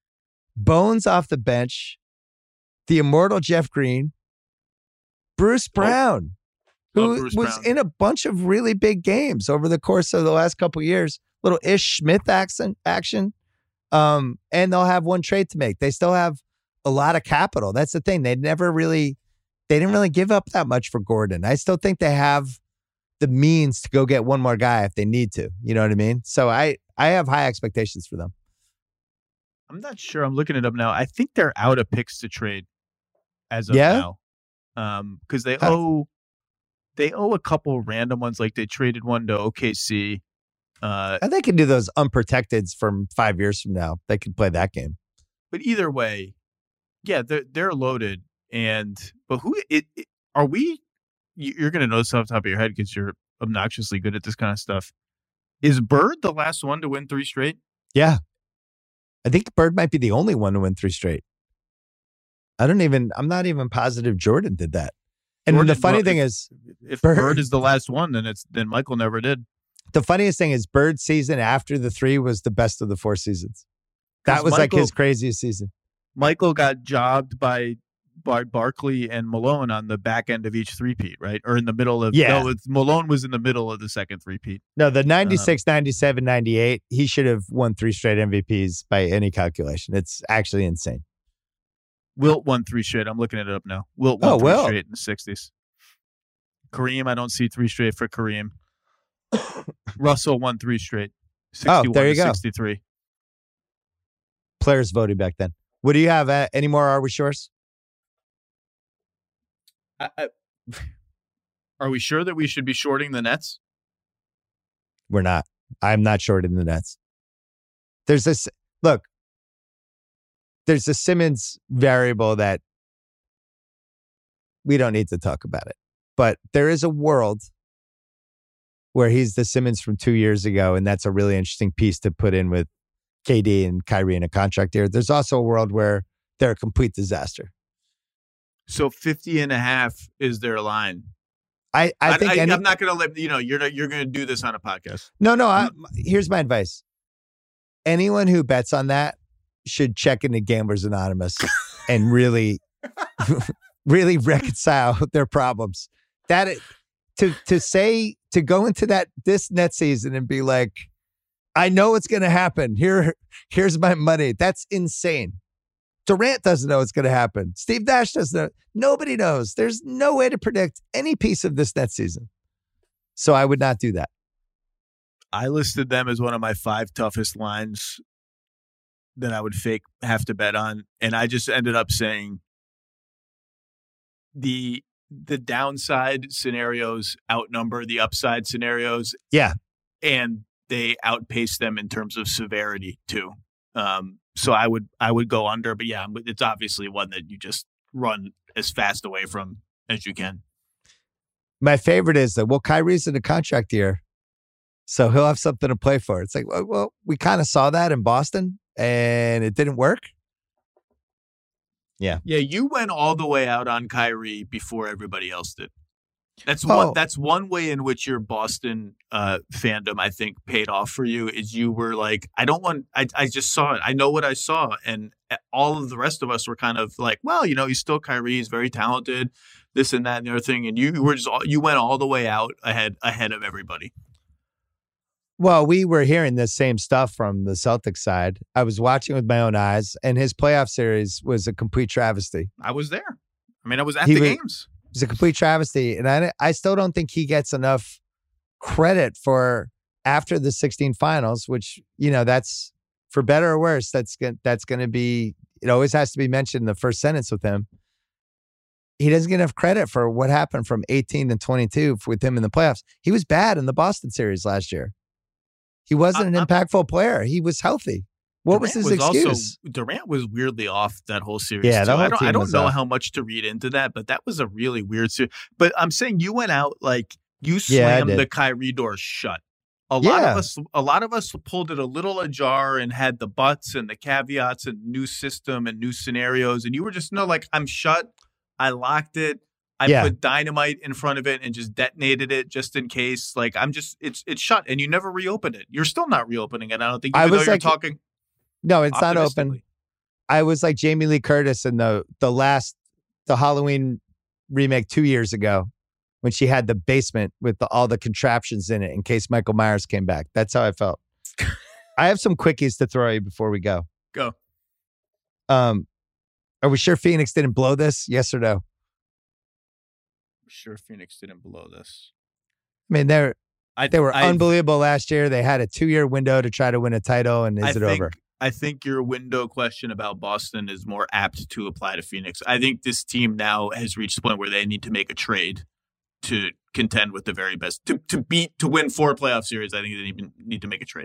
Bones off the bench, the immortal Jeff Green, Bruce Brown, Oh, who Bruce was Brown. in a bunch of really big games over the course of the last couple of years. Little Ish Smith action, action. Um, and they'll have one trade to make. They still have a lot of capital. That's the thing. They never really, they didn't really give up that much for Gordon. I still think they have the means to go get one more guy if they need to. You know what I mean? So I, I have high expectations for them. I'm not sure. I'm looking it up now. I think they're out of picks to trade as of Yeah? now. Um, because they Huh. owe they owe a couple random ones. Like they traded one to O K C. Uh, And they can do those unprotecteds from five years from now. They can play that game. but either way, yeah, they're they're loaded. And but who it, it are we? you- You're gonna know this off the top of your head because you're obnoxiously good at this kind of stuff. Is Bird the last one to win three straight? Yeah. I think Bird might be the only one to win three straight. I don't even, I'm not even positive Jordan did that. And Jordan- the funny well, thing if- is, If Bird- Bird, is the last one, then it's then Michael never did. the funniest thing is Bird's season after the three was the best of the four seasons. That 'Cause was like Michael- his craziest season. Michael got jobbed by by Barkley and Malone on the back end of each three-peat, right? Or in the middle of Yeah. no, it's, Malone was in the middle of the second three-peat. No, the ninety-six, ninety-seven, ninety-eight, he should have won three straight M V Ps by any calculation. It's actually insane. Wilt won three straight. I'm looking it up now. Wilt won Oh, three Wilt. straight in the sixties. Kareem, I don't see three straight for Kareem. Russell won three straight. sixty-one Oh, there you to go. sixty-three. Players voting back then. What do you have? Uh, any more Are We Shores? I, I, are we sure that we should be shorting the Nets? We're not. I'm not shorting the Nets. There's this, look, there's a Simmons variable that we don't need to talk about it. But there is a world where he's the Simmons from two years ago, and that's a really interesting piece to put in with K D and Kyrie in a contract year. There's also a world where they're a complete disaster. So fifty and a half is their line. I, I think I, any, I'm not going to let you know. You're not, you're going to do this on a podcast. no, no. I, here's my advice. Anyone who bets on that should check into Gamblers Anonymous and really, really reconcile their problems. That it, to to say to go into that this net season and be like, I know what's going to happen. Here, here's my money. That's insane. Durant doesn't know what's going to happen. Steve Nash doesn't know. Nobody knows. There's no way to predict any piece of this net season. So I would not do that. I listed them as one of my five toughest lines that I would fake have to bet on. And I just ended up saying the the downside scenarios outnumber the upside scenarios. Yeah. And they outpace them in terms of severity too. Um, so I would I would go under, but yeah, it's obviously one that you just run as fast away from as you can. My favorite is that, well, Kyrie's in a contract year, so he'll have something to play for. It's like, well, well we kind of saw that in Boston, and it didn't work. Yeah. Yeah, you went all the way out on Kyrie before everybody else did. That's Oh. one. That's one way in which your Boston uh, fandom, I think, paid off for you. Is you were like, I don't want. I I just saw it. I know what I saw, and all of the rest of us were kind of like, well, you know, he's still Kyrie. He's very talented. This and that and the other thing, and you were just all, you went all the way out ahead ahead of everybody. Well, we were hearing the same stuff from the Celtics side. I was watching with my own eyes, and his playoff series was a complete travesty. I was there. I mean, I was at He the was- games. It was a complete travesty, and I I still don't think he gets enough credit for after the sixteen finals, which, you know, that's for better or worse. That's going that's going to be. It always has to be mentioned in the first sentence with him. He doesn't get enough credit for what happened from eighteen to twenty-two with him in the playoffs. He was bad in the Boston series last year. He wasn't I- an I'm- impactful player. He was healthy. What was his Durant excuse? Also, Durant was weirdly off that whole series. Yeah, too. the whole I don't, I team don't was know off. how much to read into that, but that was a really weird series. But I'm saying you went out like you Yeah, I slammed did. the Kyrie door shut. A lot Yeah. of us, a lot of us pulled it a little ajar and had the buts and the caveats and new system and new scenarios, and you were just no like I'm shut. I locked it. I Yeah. put dynamite in front of it and just detonated it just in case. Like I'm just it's it's shut, and you never reopened it. You're still not reopening it. I don't think. I Even was though you're like- talking. No, it's not open. optimistically. I was like Jamie Lee Curtis in the the last the Halloween remake two years ago when she had the basement with the, all the contraptions in it in case Michael Myers came back. That's how I felt. I have some quickies to throw you before we go. Go. Um, are we sure Phoenix didn't blow this? Yes or no? I'm sure Phoenix didn't blow this. I mean, they're I, they were I, unbelievable last year. They had a two-year window to try to win a title, and is I it think, over? I think your window question about Boston is more apt to apply to Phoenix. I think this team now has reached the point where they need to make a trade to contend with the very best. To to beat, to win four playoff series, I think they even need to make a trade.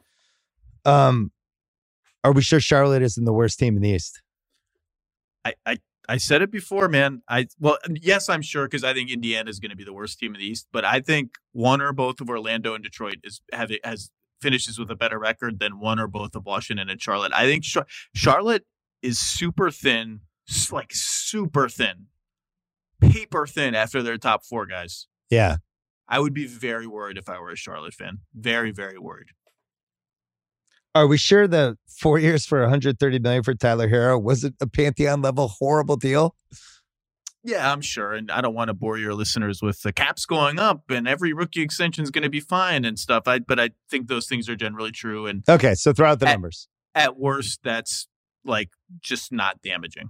Um, are we sure Charlotte isn't the worst team in the East? I, I, I said it before, man. I well, yes, I'm sure, because I think Indiana is going to be the worst team in the East. But I think one or both of Orlando and Detroit is have has finishes with a better record than one or both of Washington and Charlotte. I think Char- Charlotte is super thin, like super thin, paper thin after their top four guys. Yeah, I would be very worried if I were a Charlotte fan. Very, very worried. Are we sure the four years for one hundred thirty million dollars for Tyler Hero wasn't a Pantheon level horrible deal? Yeah, I'm sure. And I don't want to bore your listeners with the caps going up and every rookie extension is going to be fine and stuff. I, but I think those things are generally true. And okay, so throw out the at, numbers. At worst, that's like just not damaging.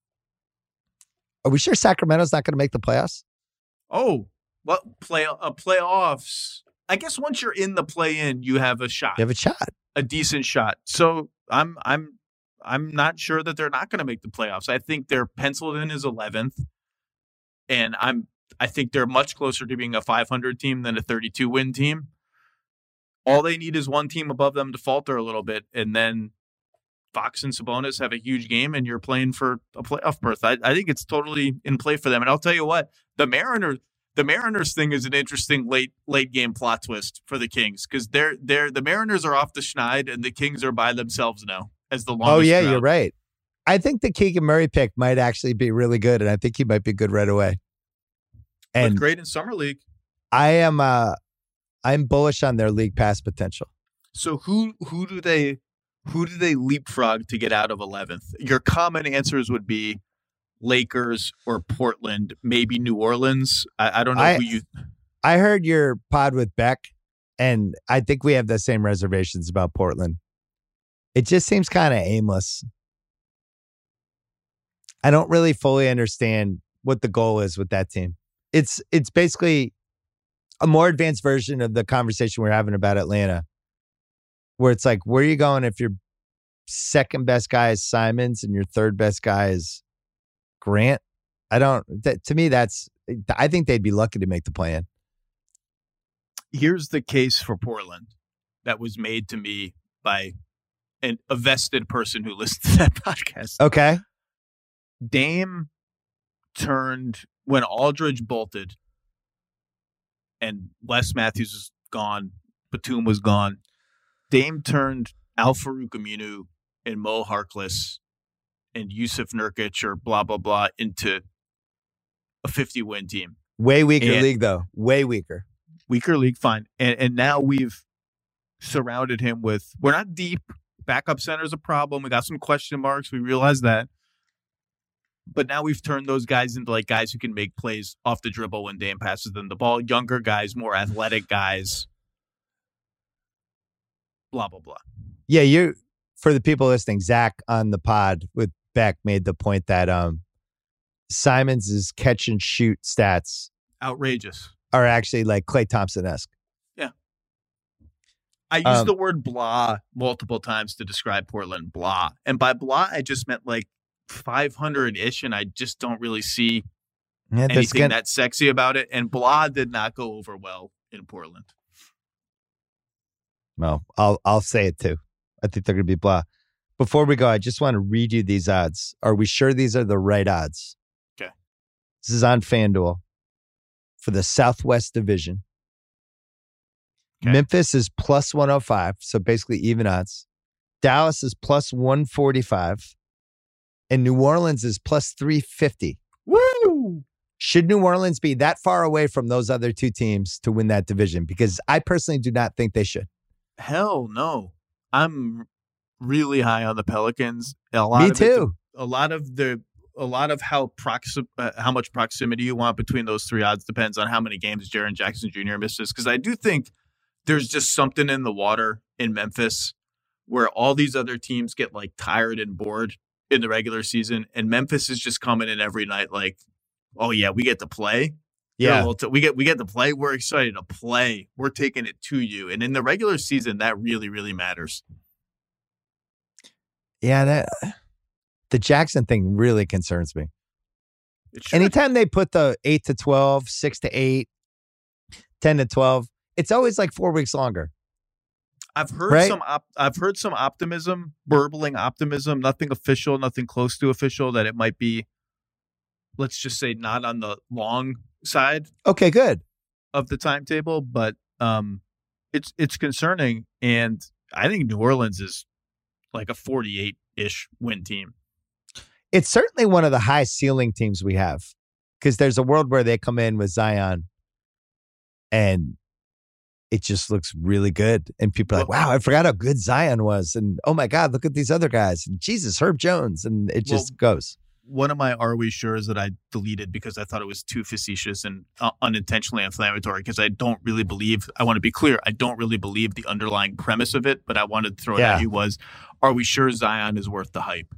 Are we sure Sacramento's not going to make the playoffs? Oh, well, play uh, playoffs. I guess once you're in the play-in, you have a shot. You have a shot. A decent shot. So I'm I'm I'm not sure that they're not going to make the playoffs. I think they're penciled in as eleventh, and I'm I think they're much closer to being a five hundred team than a thirty-two win team. All they need is one team above them to falter a little bit, and then Fox and Sabonis have a huge game, and you're playing for a playoff berth. I, I think it's totally in play for them. And I'll tell you what, the Mariners. The Mariners thing is an interesting late late game plot twist for the Kings because they're they're the Mariners are off the schneid and the Kings are by themselves now as the longest. Oh yeah, drought. You're right. I think the Keegan Murray pick might actually be really good, and I think he might be good right away. And Looked great in summer league. I am uh, I'm bullish on their league pass potential. So who who do they who do they leapfrog to get out of eleventh? Your common answers would be Lakers or Portland, maybe New Orleans. I, I don't know I, who you. I heard your pod with Beck, and I think we have the same reservations about Portland. It just seems kind of aimless. I don't really fully understand what the goal is with that team. It's it's basically a more advanced version of the conversation we're having about Atlanta, where it's like, where are you going if your second best guy is Simons and your third best guy is Grant? I don't, that, to me, that's, I think they'd be lucky to make the play-in. Here's the case for Portland that was made to me by an, a vested person who listened to that podcast. Okay. Dame turned, when Aldridge bolted and Wes Matthews was gone, Batum was gone, Dame turned Al-Farouq Aminu and Mo Harkless and Yusuf Nurkic or blah, blah, blah into a fifty-win team. Way weaker and league, though. Way weaker. Weaker league, fine. And and now we've surrounded him with, we're not deep. Backup center is a problem. We got some question marks. We realize that. But now we've turned those guys into like guys who can make plays off the dribble when Dame passes them the ball. Younger guys, more athletic guys. Blah, blah, blah. Yeah, you for the people listening, Zach on the pod with Beck made the point that um, Simons' catch and shoot stats outrageous are actually like Klay Thompson-esque. Yeah. I used um, the word blah multiple times to describe Portland. Blah. And by blah, I just meant like five hundred-ish, and I just don't really see yeah, anything gonna... that sexy about it. And blah did not go over well in Portland. Well, I'll I'll say it too. I think they're going to be blah. Before we go, I just want to read you these odds. Are we sure these are the right odds? Okay. This is on FanDuel for the Southwest Division. Okay. Memphis is plus one oh five, so basically even odds. Dallas is plus one forty-five. And New Orleans is plus three fifty. Woo! Should New Orleans be that far away from those other two teams to win that division? Because I personally do not think they should. Hell no. I'm really high on the Pelicans. A lot Me of too. It, a lot of the a lot of how proxi- uh, how much proximity you want between those three odds depends on how many games Jaren Jackson Junior misses. Because I do think there's just something in the water in Memphis where all these other teams get like tired and bored in the regular season, and Memphis is just coming in every night like, oh yeah, we get to play. Yeah, well, we get we get to play. We're excited to play. We're taking it to you, and in the regular season, that really really matters. Yeah, that the Jackson thing really concerns me. Anytime they put the eight to twelve, six to eight, ten to twelve, it's always like four weeks longer. I've heard right? some. Op- I've heard some optimism, burbling optimism. Nothing official, nothing close to official. That it might be, let's just say, not on the long side. Okay, good. Of the timetable, but um, it's it's concerning, and I think New Orleans is like a forty-eight-ish win team. It's certainly one of the high ceiling teams we have, because there's a world where they come in with Zion and it just looks really good. And people are like, wow, I forgot how good Zion was. And oh my God, look at these other guys. And Jesus, Herb Jones. And it just well, goes. One of my Are We Sure's that I deleted because I thought it was too facetious and uh, unintentionally inflammatory, because I don't really believe, I want to be clear, I don't really believe the underlying premise of it, but I wanted to throw it yeah. at you was, are we sure Zion is worth the hype?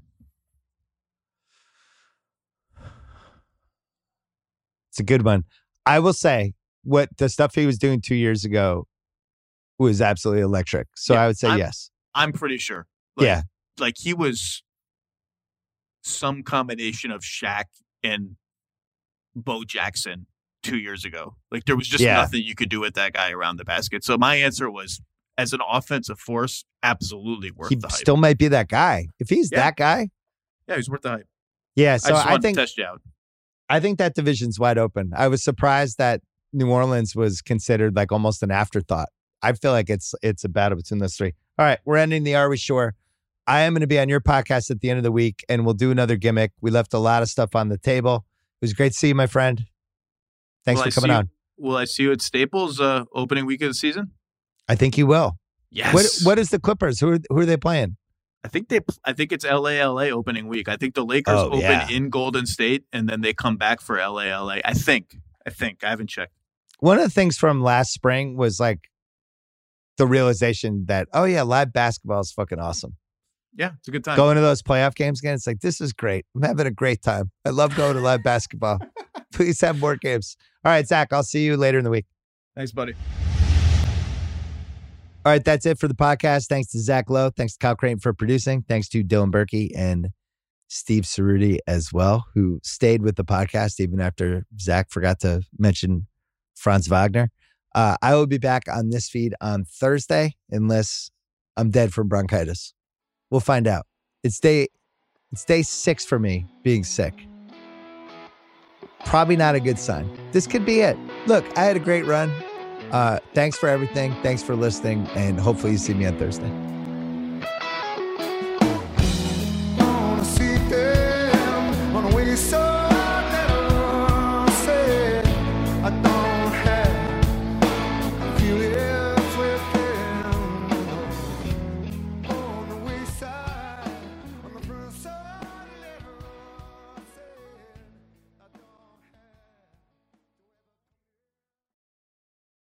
It's a good one. I will say what the stuff he was doing two years ago was absolutely electric. So yeah, I would say I'm, yes. I'm pretty sure. Like, yeah. Like he was some combination of Shaq and Bo Jackson two years ago. Like there was just yeah. nothing you could do with that guy around the basket. So my answer was, as an offensive force, absolutely worth he the hype. Still might be that guy. If he's yeah. that guy. Yeah, he's worth the hype. Yeah. So I, just I think to test you out. I think that division's wide open. I was surprised that New Orleans was considered like almost an afterthought. I feel like it's it's a battle between those three. All right, we're ending the Are We Sure? I am going to be on your podcast at the end of the week, and we'll do another gimmick. We left a lot of stuff on the table. It was great to see you, my friend. Thanks will for coming you, on. Will I see you at Staples uh, opening week of the season? I think you will. Yes. What What is the Clippers? Who are, who are they playing? I think they. I think it's L A L A opening week. I think the Lakers oh, open yeah. in Golden State, and then they come back for L A L A. I think. I think. I haven't checked. One of the things from last spring was like the realization that, oh yeah, live basketball is fucking awesome. Yeah, it's a good time. Going to those playoff games again, it's like, this is great. I'm having a great time. I love going to live basketball. Please have more games. All right, Zach, I'll see you later in the week. Thanks, buddy. All right, that's it for the podcast. Thanks to Zach Lowe. Thanks to Kyle Creighton for producing. Thanks to Dylan Berkey and Steve Cerruti as well, who stayed with the podcast even after Zach forgot to mention Franz Wagner. Uh, I will be back on this feed on Thursday unless I'm dead from bronchitis. We'll find out. It's day, it's day six for me being sick. Probably not a good sign. This could be it. Look, I had a great run. Uh, thanks for everything. Thanks for listening. And hopefully you see me on Thursday.